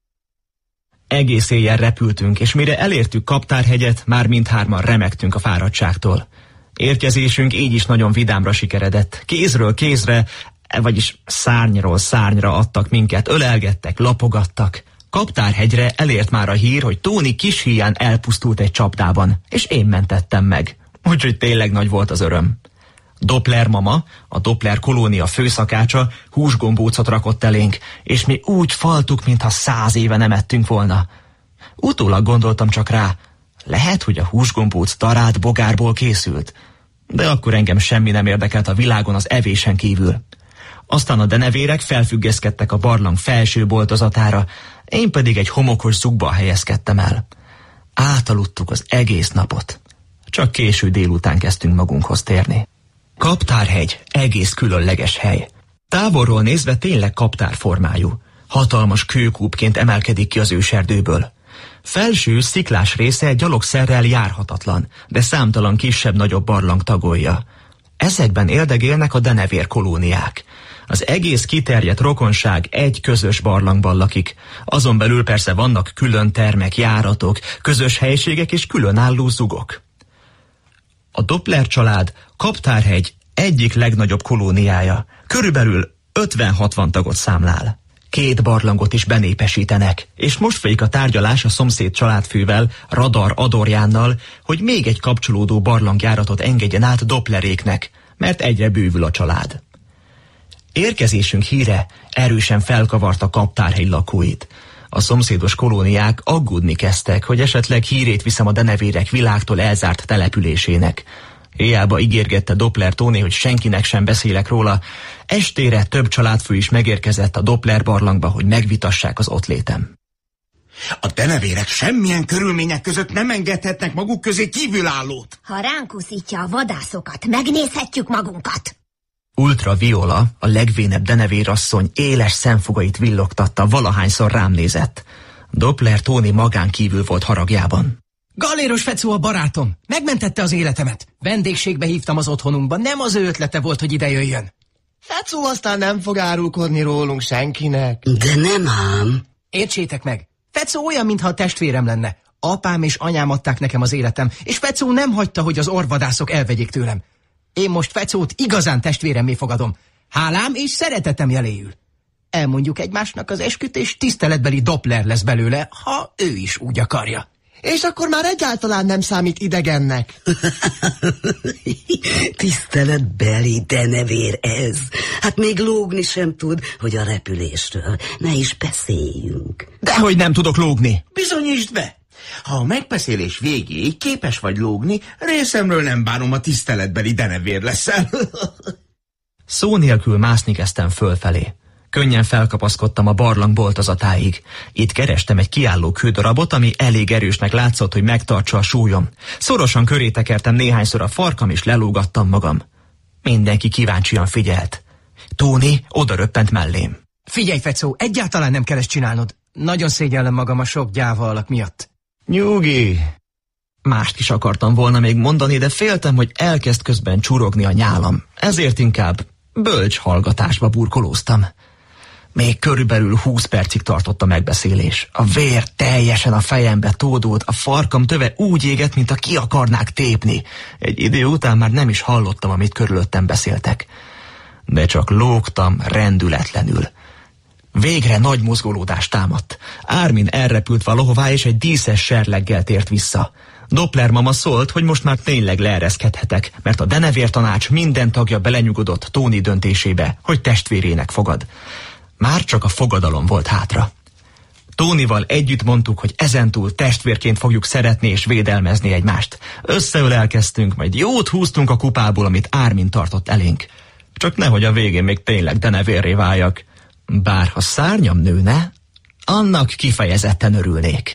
Speaker 10: Egész éjjel repültünk, és mire elértük Kaptárhegyet, már mindhárman remegtünk a fáradtságtól. Érkezésünk így is nagyon vidámra sikeredett. Kézről kézre, vagyis szárnyról szárnyra adtak minket, ölelgettek, lapogattak. Kaptárhegyre elért már a hír, hogy Tóni kis híján elpusztult egy csapdában, és én mentettem meg. Úgyhogy tényleg nagy volt az öröm. Doppler mama, a Doppler kolónia főszakácsa húsgombócot rakott elénk, és mi úgy faltuk, mintha 100 éve nem ettünk volna. Utólag gondoltam csak rá, lehet, hogy a húsgombóc darált bogárból készült, de akkor engem semmi nem érdekelt a világon az evésen kívül. Aztán a denevérek felfüggeszkedtek a barlang felső boltozatára, én pedig egy homokos zugba helyezkedtem el. Átaludtuk az egész napot. Csak késő délután kezdtünk magunkhoz térni. Kaptárhegy egész különleges hely. Távolról nézve tényleg kaptár formájú. Hatalmas kőkúpként emelkedik ki az őserdőből. Felső sziklás része gyalogszerrel járhatatlan, de számtalan kisebb-nagyobb barlang tagolja. Ezekben éldegélnek a denevér kolóniák. Az egész kiterjedt rokonság egy közös barlangban lakik. Azon belül persze vannak külön termek, járatok, közös helységek és különálló zugok. A Doppler család Kaptárhegy egyik legnagyobb kolóniája. Körülbelül 50-60 tagot számlál. 2 barlangot is benépesítenek, és most folyik a tárgyalás a szomszéd családfővel, Radar Adorjánnal, hogy még egy kapcsolódó barlangjáratot engedjen át Doppleréknek, mert egyre bővül a család. Érkezésünk híre erősen felkavarta Kaptárhegy lakóit. A szomszédos kolóniák aggódni kezdtek, hogy esetleg hírét viszem a denevérek világtól elzárt településének. Hiába ígérgette Doppler Tóni, hogy senkinek sem beszélek róla. Estére több családfő is megérkezett a Doppler barlangba, hogy megvitassák az ott létem.
Speaker 11: A denevérek semmilyen körülmények között nem engedhetnek maguk közé kívülállót.
Speaker 13: Ha ránk uszítja a vadászokat, megnézhetjük magunkat.
Speaker 10: Ultraviola, a legvénebb denevérasszony éles szemfogait villogtatta, valahányszor rám nézett. Doppler Tóni magán kívül volt haragjában.
Speaker 12: Galléros Fecó a barátom. Megmentette az életemet. Vendégségbe hívtam az otthonunkba. Nem az ő ötlete volt, hogy ide jöjjön.
Speaker 11: Fecó aztán nem fog árulkodni rólunk senkinek.
Speaker 14: De nem ám.
Speaker 12: Értsétek meg. Fecó olyan, mintha a testvérem lenne. Apám és anyám adták nekem az életem, és Fecó nem hagyta, hogy az orvadászok elvegyék tőlem. Én most Fecót igazán testvéremmé fogadom. Hálám és szeretetem jeléül. Elmondjuk egymásnak az esküt, és tiszteletbeli Doppler lesz belőle, ha ő is úgy akarja.
Speaker 11: És akkor már egyáltalán nem számít idegennek.
Speaker 14: Tiszteletbeli denevér ez. Hát még lógni sem tud, hogy a repülésről ne is beszéljünk.
Speaker 10: Dehogy nem tudok lógni.
Speaker 11: Bizonyítsd be! Ha a megbeszélés végéig képes vagy lógni, részemről nem bánom, a tiszteletbeli denevér leszel.
Speaker 10: Szó nélkül mászni kezdtem fölfelé. Könnyen felkapaszkodtam a barlang boltozatáig. Itt kerestem egy kiálló kődarabot, ami elég erősnek látszott, hogy megtartsa a súlyom. Szorosan köré tekertem néhányszor a farkam, és lelógattam magam. Mindenki kíváncsian figyelt. Tóni odaröppent mellém.
Speaker 12: Figyelj, Fecó, egyáltalán nem kell ezt csinálnod. Nagyon szégyellem magam a sok gyáva alak miatt.
Speaker 10: Nyugi! Mást is akartam volna még mondani, de féltem, hogy elkezd közben csurogni a nyálam. Ezért inkább bölcs hallgatásba burkolóztam. Még körülbelül 20 percig tartott a megbeszélés. A vér teljesen a fejembe tódult, a farkam töve úgy égett, mint a ki akarnák tépni. Egy idő után már nem is hallottam, amit körülöttem beszéltek. De csak lógtam rendületlenül. Végre nagy mozgolódást támadt. Ármin elrepült valahová, és egy díszes serleggel tért vissza. Doppler mama szólt, hogy most már tényleg leereszkedhetek, mert a denevértanács minden tagja belenyugodott Tony döntésébe, hogy testvérének fogad. Már csak a fogadalom volt hátra. Tonyval együtt mondtuk, hogy ezentúl testvérként fogjuk szeretni és védelmezni egymást. Összeölelkeztünk, majd jót húztunk a kupából, amit Ármin tartott elénk. Csak nehogy a végén még tényleg denevérré váljak. Bár ha szárnyam nőne, annak kifejezetten örülnék.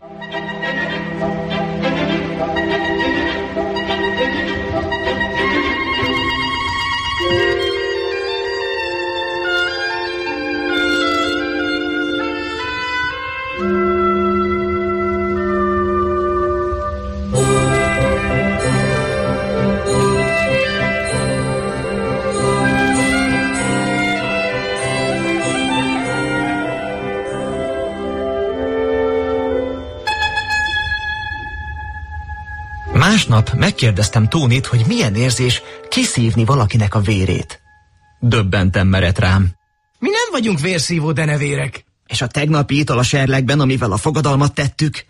Speaker 10: Másnap megkérdeztem Tónit, hogy milyen érzés kiszívni valakinek a vérét. Döbbenten merett rám.
Speaker 12: Mi nem vagyunk vérszívó denevérek.
Speaker 10: És a tegnapi ital a serlegben, amivel a fogadalmat tettük?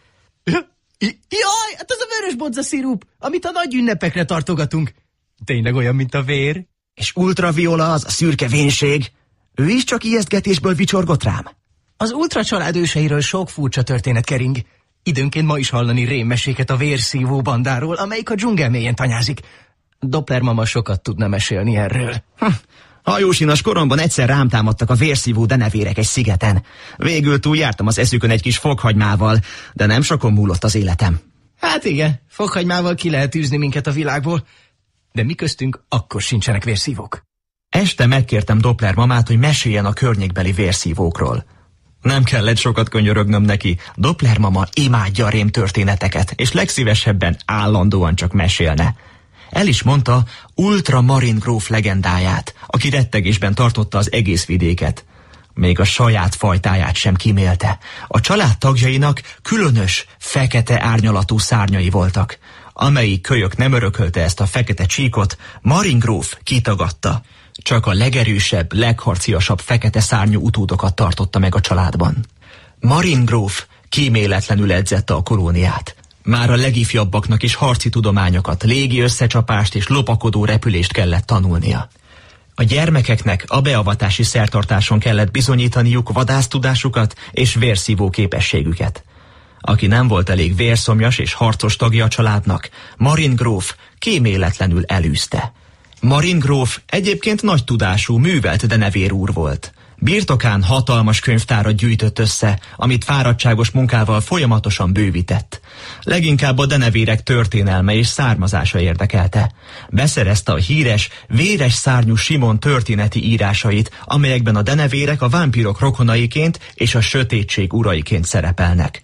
Speaker 12: Jaj, hát az a vörös bodza szirup, amit a nagy ünnepekre tartogatunk. Tényleg olyan, mint a vér.
Speaker 10: És ultraviola, az a szürke vénség. Ő is csak ijesztgetésből vicsorgott rám?
Speaker 12: Az ultra család őseiről sok furcsa történet kering. Időnként ma is hallani rémmeséket a vérszívó bandáról, amelyik a dzsungel mélyén tanyázik. Doppler mama sokat tudna mesélni erről.
Speaker 10: Hajósinas koromban egyszer rám támadtak a vérszívó denevérek egy szigeten. Végül túljártam az eszükön egy kis fokhagymával, de nem sokon múlott az életem.
Speaker 12: Hát igen, fokhagymával ki lehet űzni minket a világból, de mi köztünk akkor sincsenek vérszívók.
Speaker 10: Este megkértem Doppler mamát, hogy meséljen a környékbeli vérszívókról. Nem kellett sokat könyörögnöm neki. Doppler mama imádja a rémtörténeteket, és legszívesebben állandóan csak mesélne. El is mondta Ultramarin gróf legendáját, aki rettegésben tartotta az egész vidéket. Még a saját fajtáját sem kímélte. A család tagjainak különös, fekete árnyalatú szárnyai voltak. Amelyik kölyök nem örökölte ezt a fekete csíkot, Marin gróf kitagadta. Csak a legerősebb, legharciasabb fekete szárnyú utódokat tartotta meg a családban. Marin gróf kíméletlenül edzette a kolóniát. Már a legifjabbaknak is harci tudományokat, légi összecsapást és lopakodó repülést kellett tanulnia. A gyermekeknek a beavatási szertartáson kellett bizonyítaniuk vadásztudásukat és vérszívó képességüket. Aki nem volt elég vérszomjas és harcos tagja a családnak, Marin gróf kíméletlenül elűzte. Marin gróf egyébként nagy tudású, művelt denevér úr volt. Birtokán hatalmas könyvtárat gyűjtött össze, amit fáradtságos munkával folyamatosan bővített. Leginkább a denevérek történelme és származása érdekelte. Beszerezte a híres, véres szárnyú Simon történeti írásait, amelyekben a denevérek a vámpírok rokonaiként és a sötétség uraiként szerepelnek.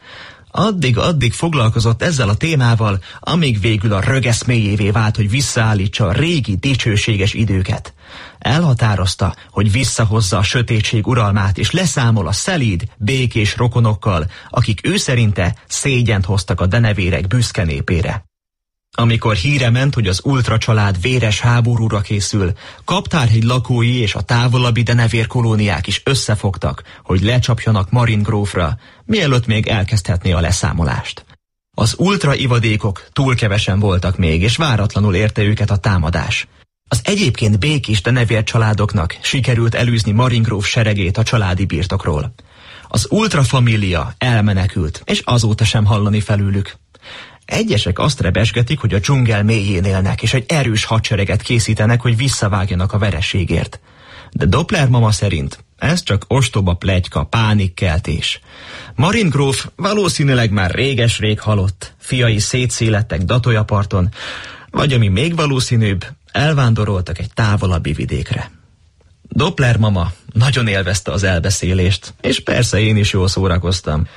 Speaker 10: Addig foglalkozott ezzel a témával, amíg végül a rögesz mélyévé vált, hogy visszaállítsa a régi dicsőséges időket. Elhatározta, hogy visszahozza a sötétség uralmát, és leszámol a szelíd, békés rokonokkal, akik ő szerinte szégyent hoztak a denevérek büszke népére. Amikor híre ment, hogy az ultra család véres háborúra készül, Kaptárhegy lakói és a távolabbi denevér kolóniák is összefogtak, hogy lecsapjanak Marin grófra, mielőtt még elkezdhetné a leszámolást. Az ultra ivadékok túl kevesen voltak még, és váratlanul érte őket a támadás. Az egyébként békés denevér családoknak sikerült elűzni Marin gróf seregét a családi birtokról. Az ultra família elmenekült, és azóta sem hallani felőlük. Egyesek azt rebesgetik, hogy a dzsungel mélyén élnek, és egy erős hadsereget készítenek, hogy visszavágjanak a vereségért. De Doppler mama szerint ez csak ostoba pletyka, pánikkeltés. Marin gróf valószínűleg már réges-rég halott, fiai szétszélettek Datoyaparton, vagy ami még valószínűbb, elvándoroltak egy távolabbi vidékre. Doppler mama nagyon élvezte az elbeszélést, és persze én is jól szórakoztam.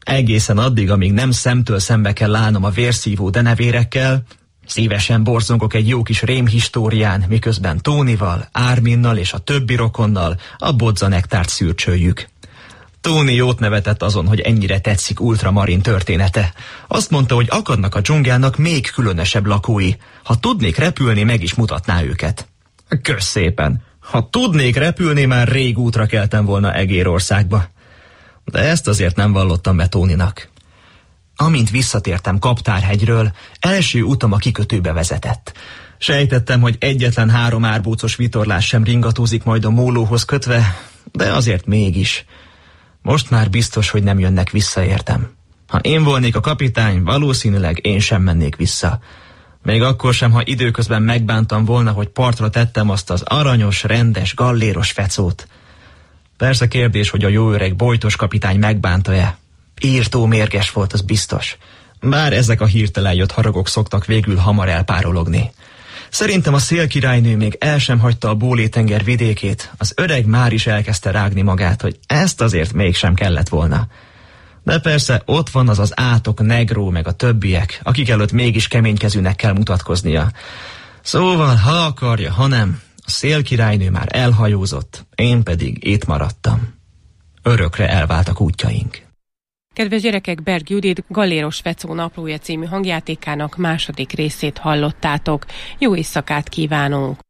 Speaker 10: Egészen addig, amíg nem szemtől szembe kell állnom a vérszívó denevérekkel, szívesen borzongok egy jó kis rémhistórián, miközben Tónival, Árminnal és a többi rokonnal a bodza-nektárt szürcsöljük. Tóni jót nevetett azon, hogy ennyire tetszik ultramarin története. Azt mondta, hogy akadnak a dzsungelnak még különösebb lakói. Ha tudnék repülni, meg is mutatná őket. Kösz szépen! Ha tudnék repülni, már rég útra keltem volna Egérországba. De ezt azért nem vallottam be Tóninak. Amint visszatértem Kaptárhegyről, első utam a kikötőbe vezetett. Sejtettem, hogy egyetlen 3 árbócos vitorlás sem ringatózik majd a mólóhoz kötve, de azért mégis. Most már biztos, hogy nem jönnek vissza, értem. Ha én volnék a kapitány, valószínűleg én sem mennék vissza. Még akkor sem, ha időközben megbántam volna, hogy partra tettem azt az aranyos, rendes, galléros fecót. Persze kérdés, hogy a jó öreg bojtos kapitány megbánta-e. Írtó mérges volt, az biztos. Bár ezek a hirtelen jött haragok szoktak végül hamar elpárologni. Szerintem a szélkirálynő még el sem hagyta a Bólé-tenger vidékét, az öreg már is elkezdte rágni magát, hogy ezt azért mégsem kellett volna. De persze ott van az átok Negró meg a többiek, akik előtt mégis keménykezűnek kell mutatkoznia. Szóval, ha akarja, ha nem, a szélkirálynő már elhajózott, én pedig itt maradtam. Örökre elváltak útjaink.
Speaker 9: Kedves gyerekek, Berg Judit Galléros Fecó naplója című hangjátékának második részét hallottátok. Jó éjszakát kívánunk!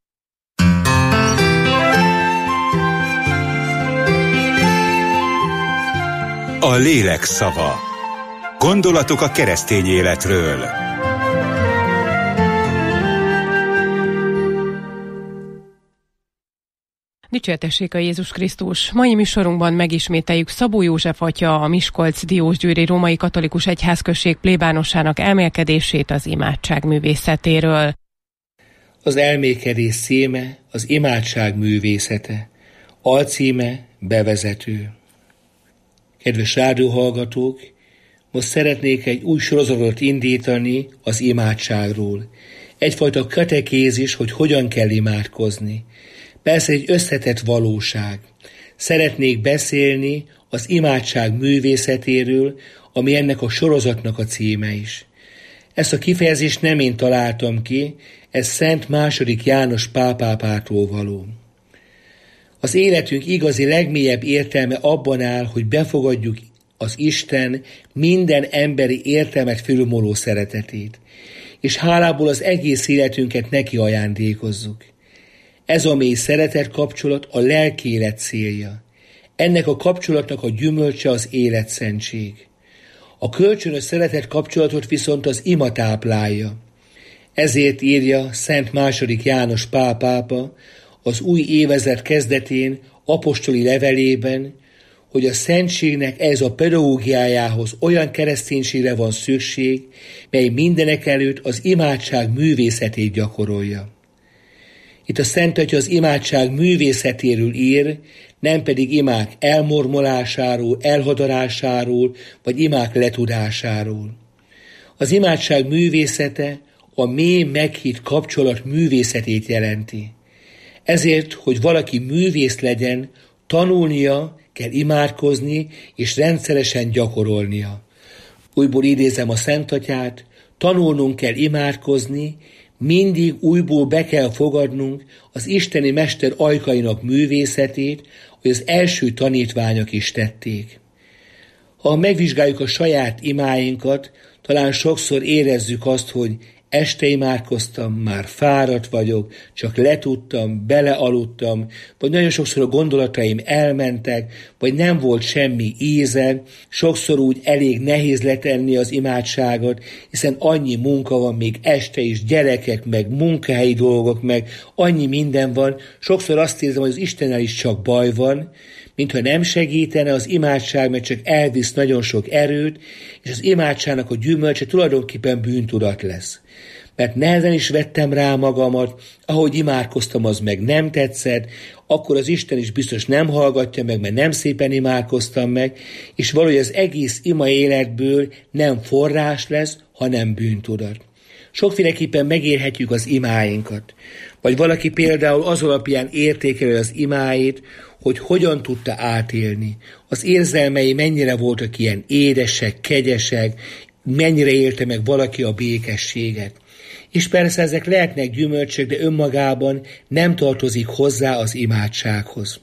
Speaker 15: A lélek szava. Gondolatok a keresztény életről.
Speaker 9: Dicsértessék a Jézus Krisztus! Mai műsorunkban megismételjük Szabó József atya, a Miskolc-Diósgyőri Római Katolikus Egyházközség plébánosának elmélkedését az imádság művészetéről.
Speaker 16: Az elmélkedés címe az imádság művészete. Alcíme bevezető. Kedves rádióhallgatók, most szeretnék egy új sorozatot indítani az imádságról. Egyfajta katekézis, hogy hogyan kell imádkozni. Persze egy összetett valóság. Szeretnék beszélni az imádság művészetéről, ami ennek a sorozatnak a címe is. Ezt a kifejezést nem én találtam ki, ez Szent II. János pápától való. Az életünk igazi legmélyebb értelme abban áll, hogy befogadjuk az Isten minden emberi értelmet fölülmúló szeretetét, és hálából az egész életünket neki ajándékozzuk. Ez a mély szeretet kapcsolat a lelki élet célja. Ennek a kapcsolatnak a gyümölcse az életszentség. A kölcsönös szeretet kapcsolatot viszont az ima táplálja. Ezért írja Szent II. János Pál pápa az új évezred kezdetén apostoli levelében, hogy a szentségnek ez a pedagógiájához olyan kereszténységre van szükség, mely mindenekelőtt az imádság művészetét gyakorolja. Itt a Szent Atya az imádság művészetéről ír, nem pedig imák elmormolásáról, elhadarásáról, vagy imák letudásáról. Az imádság művészete a mély meghitt kapcsolat művészetét jelenti. Ezért, hogy valaki művész legyen, tanulnia kell imádkozni, és rendszeresen gyakorolnia. Újból idézem a Szent Atyát, tanulnunk kell imádkozni, mindig újból be kell fogadnunk az isteni mester ajkainak művészetét, hogy az első tanítványok is tették. Ha megvizsgáljuk a saját imáinkat, talán sokszor érezzük azt, hogy este imádkoztam, már fáradt vagyok, csak letudtam, belealudtam, vagy nagyon sokszor a gondolataim elmentek, vagy nem volt semmi íze, sokszor úgy elég nehéz letenni az imádságot, hiszen annyi munka van még este is, gyerekek, meg munkahelyi dolgok, meg annyi minden van. Sokszor azt érzem, hogy az Istennel is csak baj van, mintha nem segítene az imádság, mert csak elvisz nagyon sok erőt, és az imádságnak a gyümölcse tulajdonképpen bűntudat lesz. Mert nehezen is vettem rá magamat, ahogy imádkoztam, az meg nem tetszett, akkor az Isten is biztos nem hallgatja meg, mert nem szépen imádkoztam meg, és valahogy az egész ima életből nem forrás lesz, hanem bűntudat. Sokféleképpen megérhetjük az imáinkat. Vagy valaki például az alapján értékeli az imáit, hogy hogyan tudta átélni. Az érzelmei mennyire voltak ilyen édesek, kegyesek, mennyire élte meg valaki a békességet. És persze ezek lehetnek gyümölcsök, de önmagában nem tartozik hozzá az imádsághoz.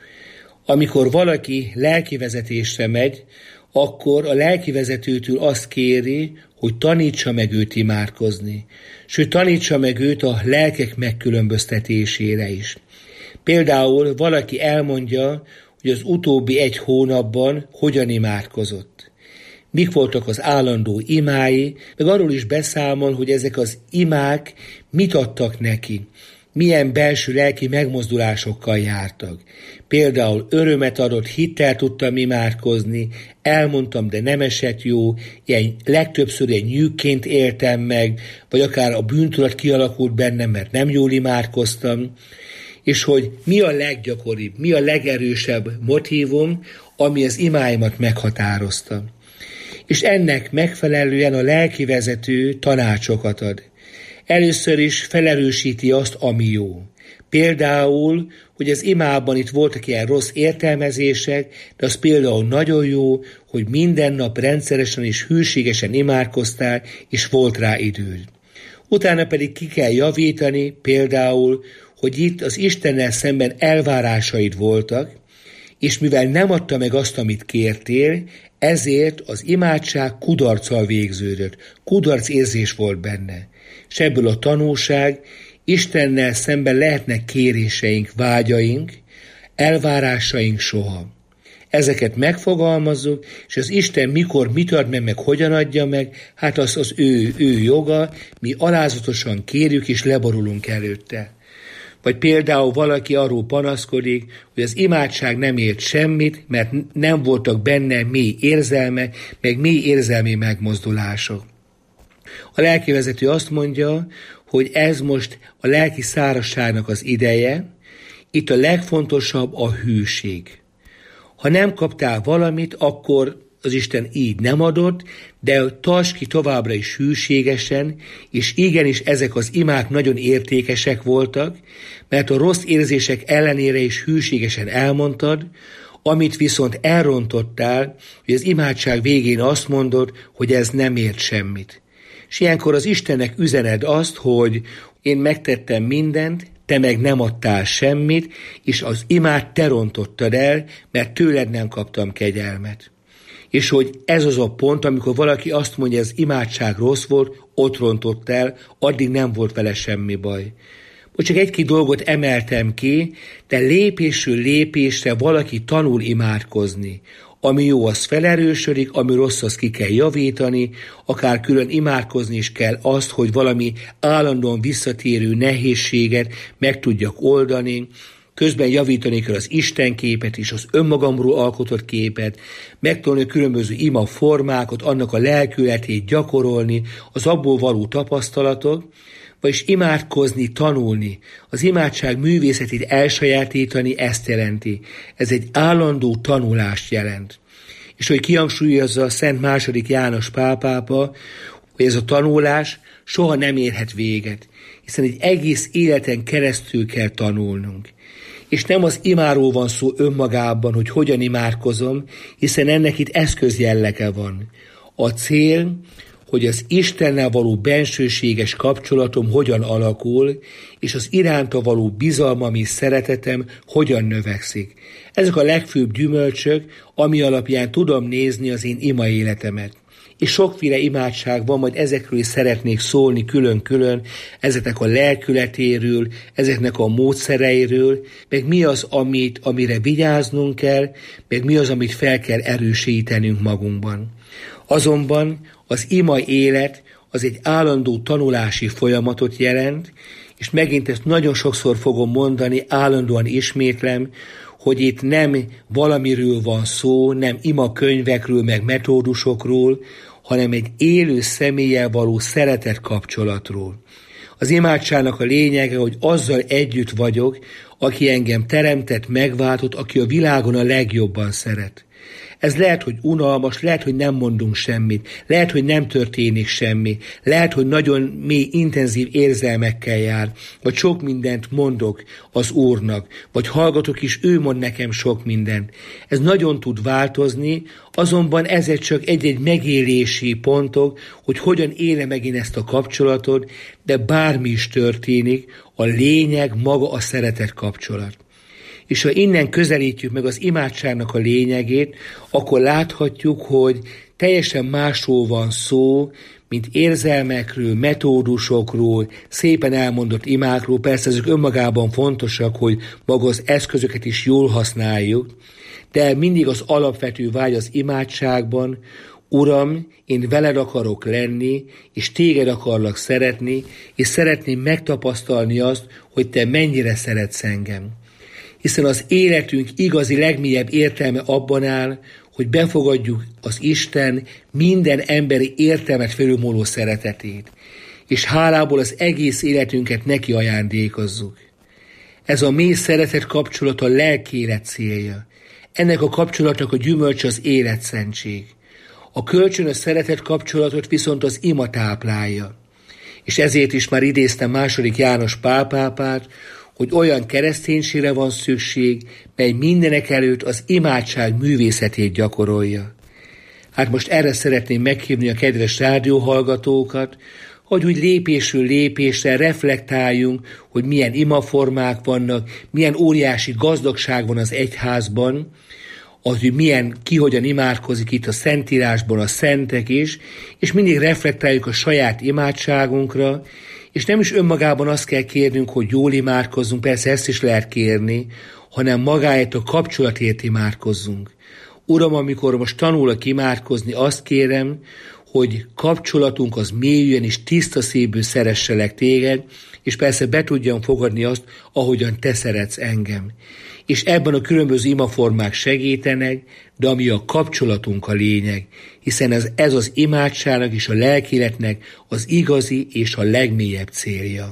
Speaker 16: Amikor valaki lelkivezetésre megy, akkor a lelkivezetőtől azt kéri, hogy tanítsa meg őt imádkozni, sőt tanítsa meg őt a lelkek megkülönböztetésére is. Például valaki elmondja, hogy az utóbbi 1 hónapban hogyan imádkozott. Mik voltak az állandó imái, meg arról is beszámol, hogy ezek az imák mit adtak neki, milyen belső lelki megmozdulásokkal jártak. Például örömet adott, hittel tudtam imádkozni, elmondtam, de nem esett jó, legtöbbször egy nyűgként éltem meg, vagy akár a bűntudat kialakult bennem, mert nem jól imádkoztam, és hogy mi a leggyakoribb, mi a legerősebb motívum, ami az imáimat meghatározta. És ennek megfelelően a lelkivezető tanácsokat ad. Először is felerősíti azt, ami jó. Például, hogy az imában itt voltak ilyen rossz értelmezések, de az például nagyon jó, hogy minden nap rendszeresen és hűségesen imádkoztál, és volt rá időd. Utána pedig ki kell javítani, például, hogy itt az Istennel szemben elvárásaid voltak, és mivel nem adta meg azt, amit kértél, ezért az imádság kudarccal végződött. Kudarc érzés volt benne. És ebből a tanulság, Istennel szemben lehetnek kéréseink, vágyaink, elvárásaink soha. Ezeket megfogalmazzuk, és az Isten mikor mit ad meg hogyan adja meg, hát az ő joga, mi alázatosan kérjük és leborulunk előtte. Vagy például valaki arról panaszkodik, hogy az imádság nem ért semmit, mert nem voltak benne mély érzelmek, meg mély érzelmi megmozdulások. A lelkivezető azt mondja, hogy ez most a lelki szárazságnak az ideje, itt a legfontosabb a hűség. Ha nem kaptál valamit, akkor az Isten így nem adott, de tarts ki továbbra is hűségesen, és igenis ezek az imák nagyon értékesek voltak, mert a rossz érzések ellenére is hűségesen elmondtad, amit viszont elrontottál, hogy az imádság végén azt mondod, hogy ez nem ért semmit. És ilyenkor az Istennek üzened azt, hogy én megtettem mindent, te meg nem adtál semmit, és az imát te rontottad el, mert tőled nem kaptam kegyelmet. És hogy ez az a pont, amikor valaki azt mondja, hogy az imádság rossz volt, ott rontott el, addig nem volt vele semmi baj. Most csak 1-2 dolgot emeltem ki, de lépésről lépésre valaki tanul imádkozni. Ami jó, az felerősödik, ami rossz, az ki kell javítani, akár külön imádkozni is kell azt, hogy valami állandóan visszatérő nehézséget meg tudjak oldani, közben javítani kell az Istenképet és az önmagamról alkotott képet, megtanulni különböző ima formákat, annak a lelkületét gyakorolni, az abból való tapasztalatok, vagyis imádkozni, tanulni. Az imádság művészetét elsajátítani ezt jelenti. Ez egy állandó tanulást jelent. És hogy kihangsúlyozza a Szent II. János Pál pápa, hogy ez a tanulás soha nem érhet véget, hiszen egy egész életen keresztül kell tanulnunk. És nem az imáról van szó önmagában, hogy hogyan imádkozom, hiszen ennek itt eszközjellege van. A cél, hogy az Istennel való bensőséges kapcsolatom hogyan alakul, és az iránta való bizalmam és szeretetem hogyan növekszik. Ezek a legfőbb gyümölcsök, ami alapján tudom nézni az én ima életemet. És sokféle imádság van, majd ezekről is szeretnék szólni külön-külön, ezeknek a lelkületéről, ezeknek a módszereiről, meg mi az, amire vigyáznunk kell, meg mi az, amit fel kell erősítenünk magunkban. Azonban az ima élet az egy állandó tanulási folyamatot jelent, és megint ezt nagyon sokszor fogom mondani, állandóan ismétlem, hogy itt nem valamiről van szó, nem imakönyvekről, meg metódusokról, hanem egy élő személlyel való szeretet kapcsolatról. Az imádságnak a lényege, hogy azzal együtt vagyok, aki engem teremtett, megváltott, aki a világon a legjobban szeret. Ez lehet, hogy unalmas, lehet, hogy nem mondunk semmit, lehet, hogy nem történik semmi, lehet, hogy nagyon mély, intenzív érzelmekkel jár, vagy sok mindent mondok az Úrnak, vagy hallgatok is, ő mond nekem sok mindent. Ez nagyon tud változni, azonban ezek csak egy-egy megélési pontok, hogy hogyan élem meg én ezt a kapcsolatot, de bármi is történik, a lényeg maga a szeretet kapcsolat. És ha innen közelítjük meg az imádságnak a lényegét, akkor láthatjuk, hogy teljesen másról van szó, mint érzelmekről, metódusokról, szépen elmondott imákról. Persze ezek önmagában fontosak, hogy maga az eszközöket is jól használjuk, de mindig az alapvető vágy az imádságban: Uram, én veled akarok lenni, és téged akarlak szeretni, és szeretném megtapasztalni azt, hogy te mennyire szeretsz engem. Hiszen az életünk igazi legmélyebb értelme abban áll, hogy befogadjuk az Isten minden emberi értelmet felülmúló szeretetét, és hálából az egész életünket neki ajándékozzuk. Ez a mély szeretet kapcsolat a lelki élet célja. Ennek a kapcsolatnak a gyümölcse az életszentség. A kölcsönös szeretet kapcsolatot viszont az ima táplálja. És ezért is már idéztem II. János Pál pápát, hogy olyan kereszténységre van szükség, mely mindenek előtt az imádság művészetét gyakorolja. Hát most erre szeretném meghívni a kedves rádióhallgatókat, hogy úgy lépésről lépésre reflektáljunk, hogy milyen imaformák vannak, milyen óriási gazdagság van az egyházban, az, hogy ki hogyan imádkozik itt a Szentírásban a szentek is, és mindig reflektáljuk a saját imádságunkra, és nem is önmagában azt kell kérnünk, hogy jól imádkozzunk, persze ezt is lehet kérni, hanem magáért a kapcsolatért imádkozzunk. Uram, amikor most tanulok imádkozni, azt kérem, hogy kapcsolatunk az mélyüljön, és tiszta szívből szeresselek téged, és persze be tudjam fogadni azt, ahogyan te szeretsz engem. És ebben a különböző imaformák segítenek, de ami a kapcsolatunk a lényeg, hiszen ez az imádságnak és a lelkéletnek az igazi és a legmélyebb célja.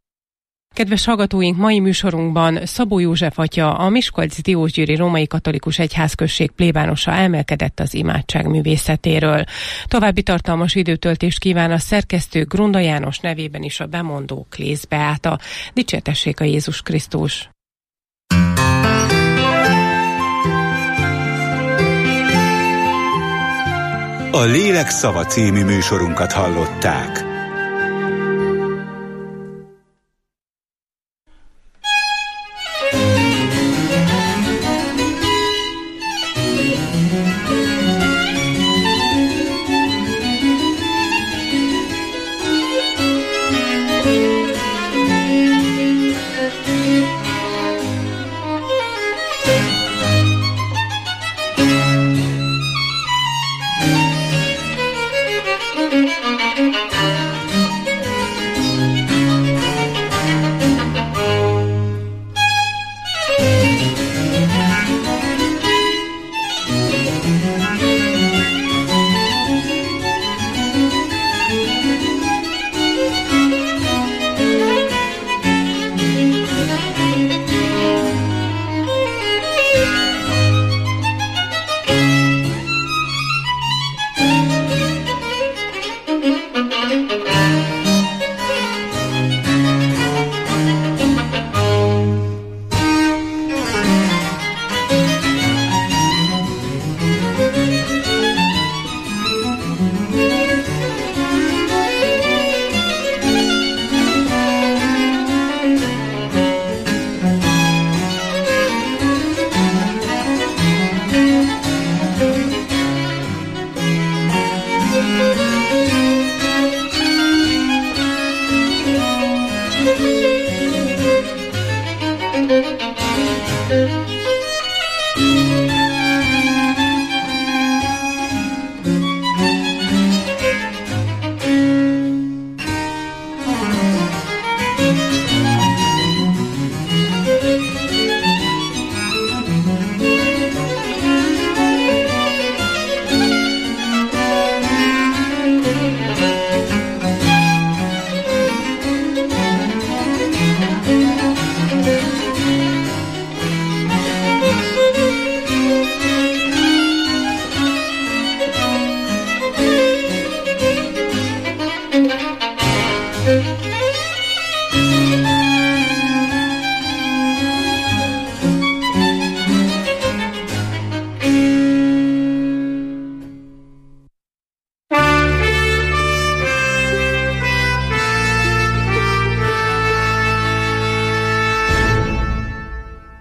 Speaker 9: Kedves hallgatóink, mai műsorunkban Szabó József atya, a Miskolc-Diósgyőri Római Katolikus Egyházközség plébánosa elmélkedett az imádság művészetéről. További tartalmas időtöltést kíván a szerkesztő Grunda János nevében is a bemondó Klész Beáta. Dicsértessék a Jézus Krisztus!
Speaker 15: A Lélek szava című műsorunkat hallották.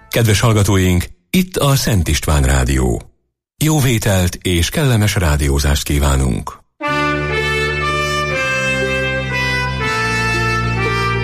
Speaker 4: Kedves hallgatóink, itt a Szent István Rádió. Jó vételt és kellemes rádiózást kívánunk!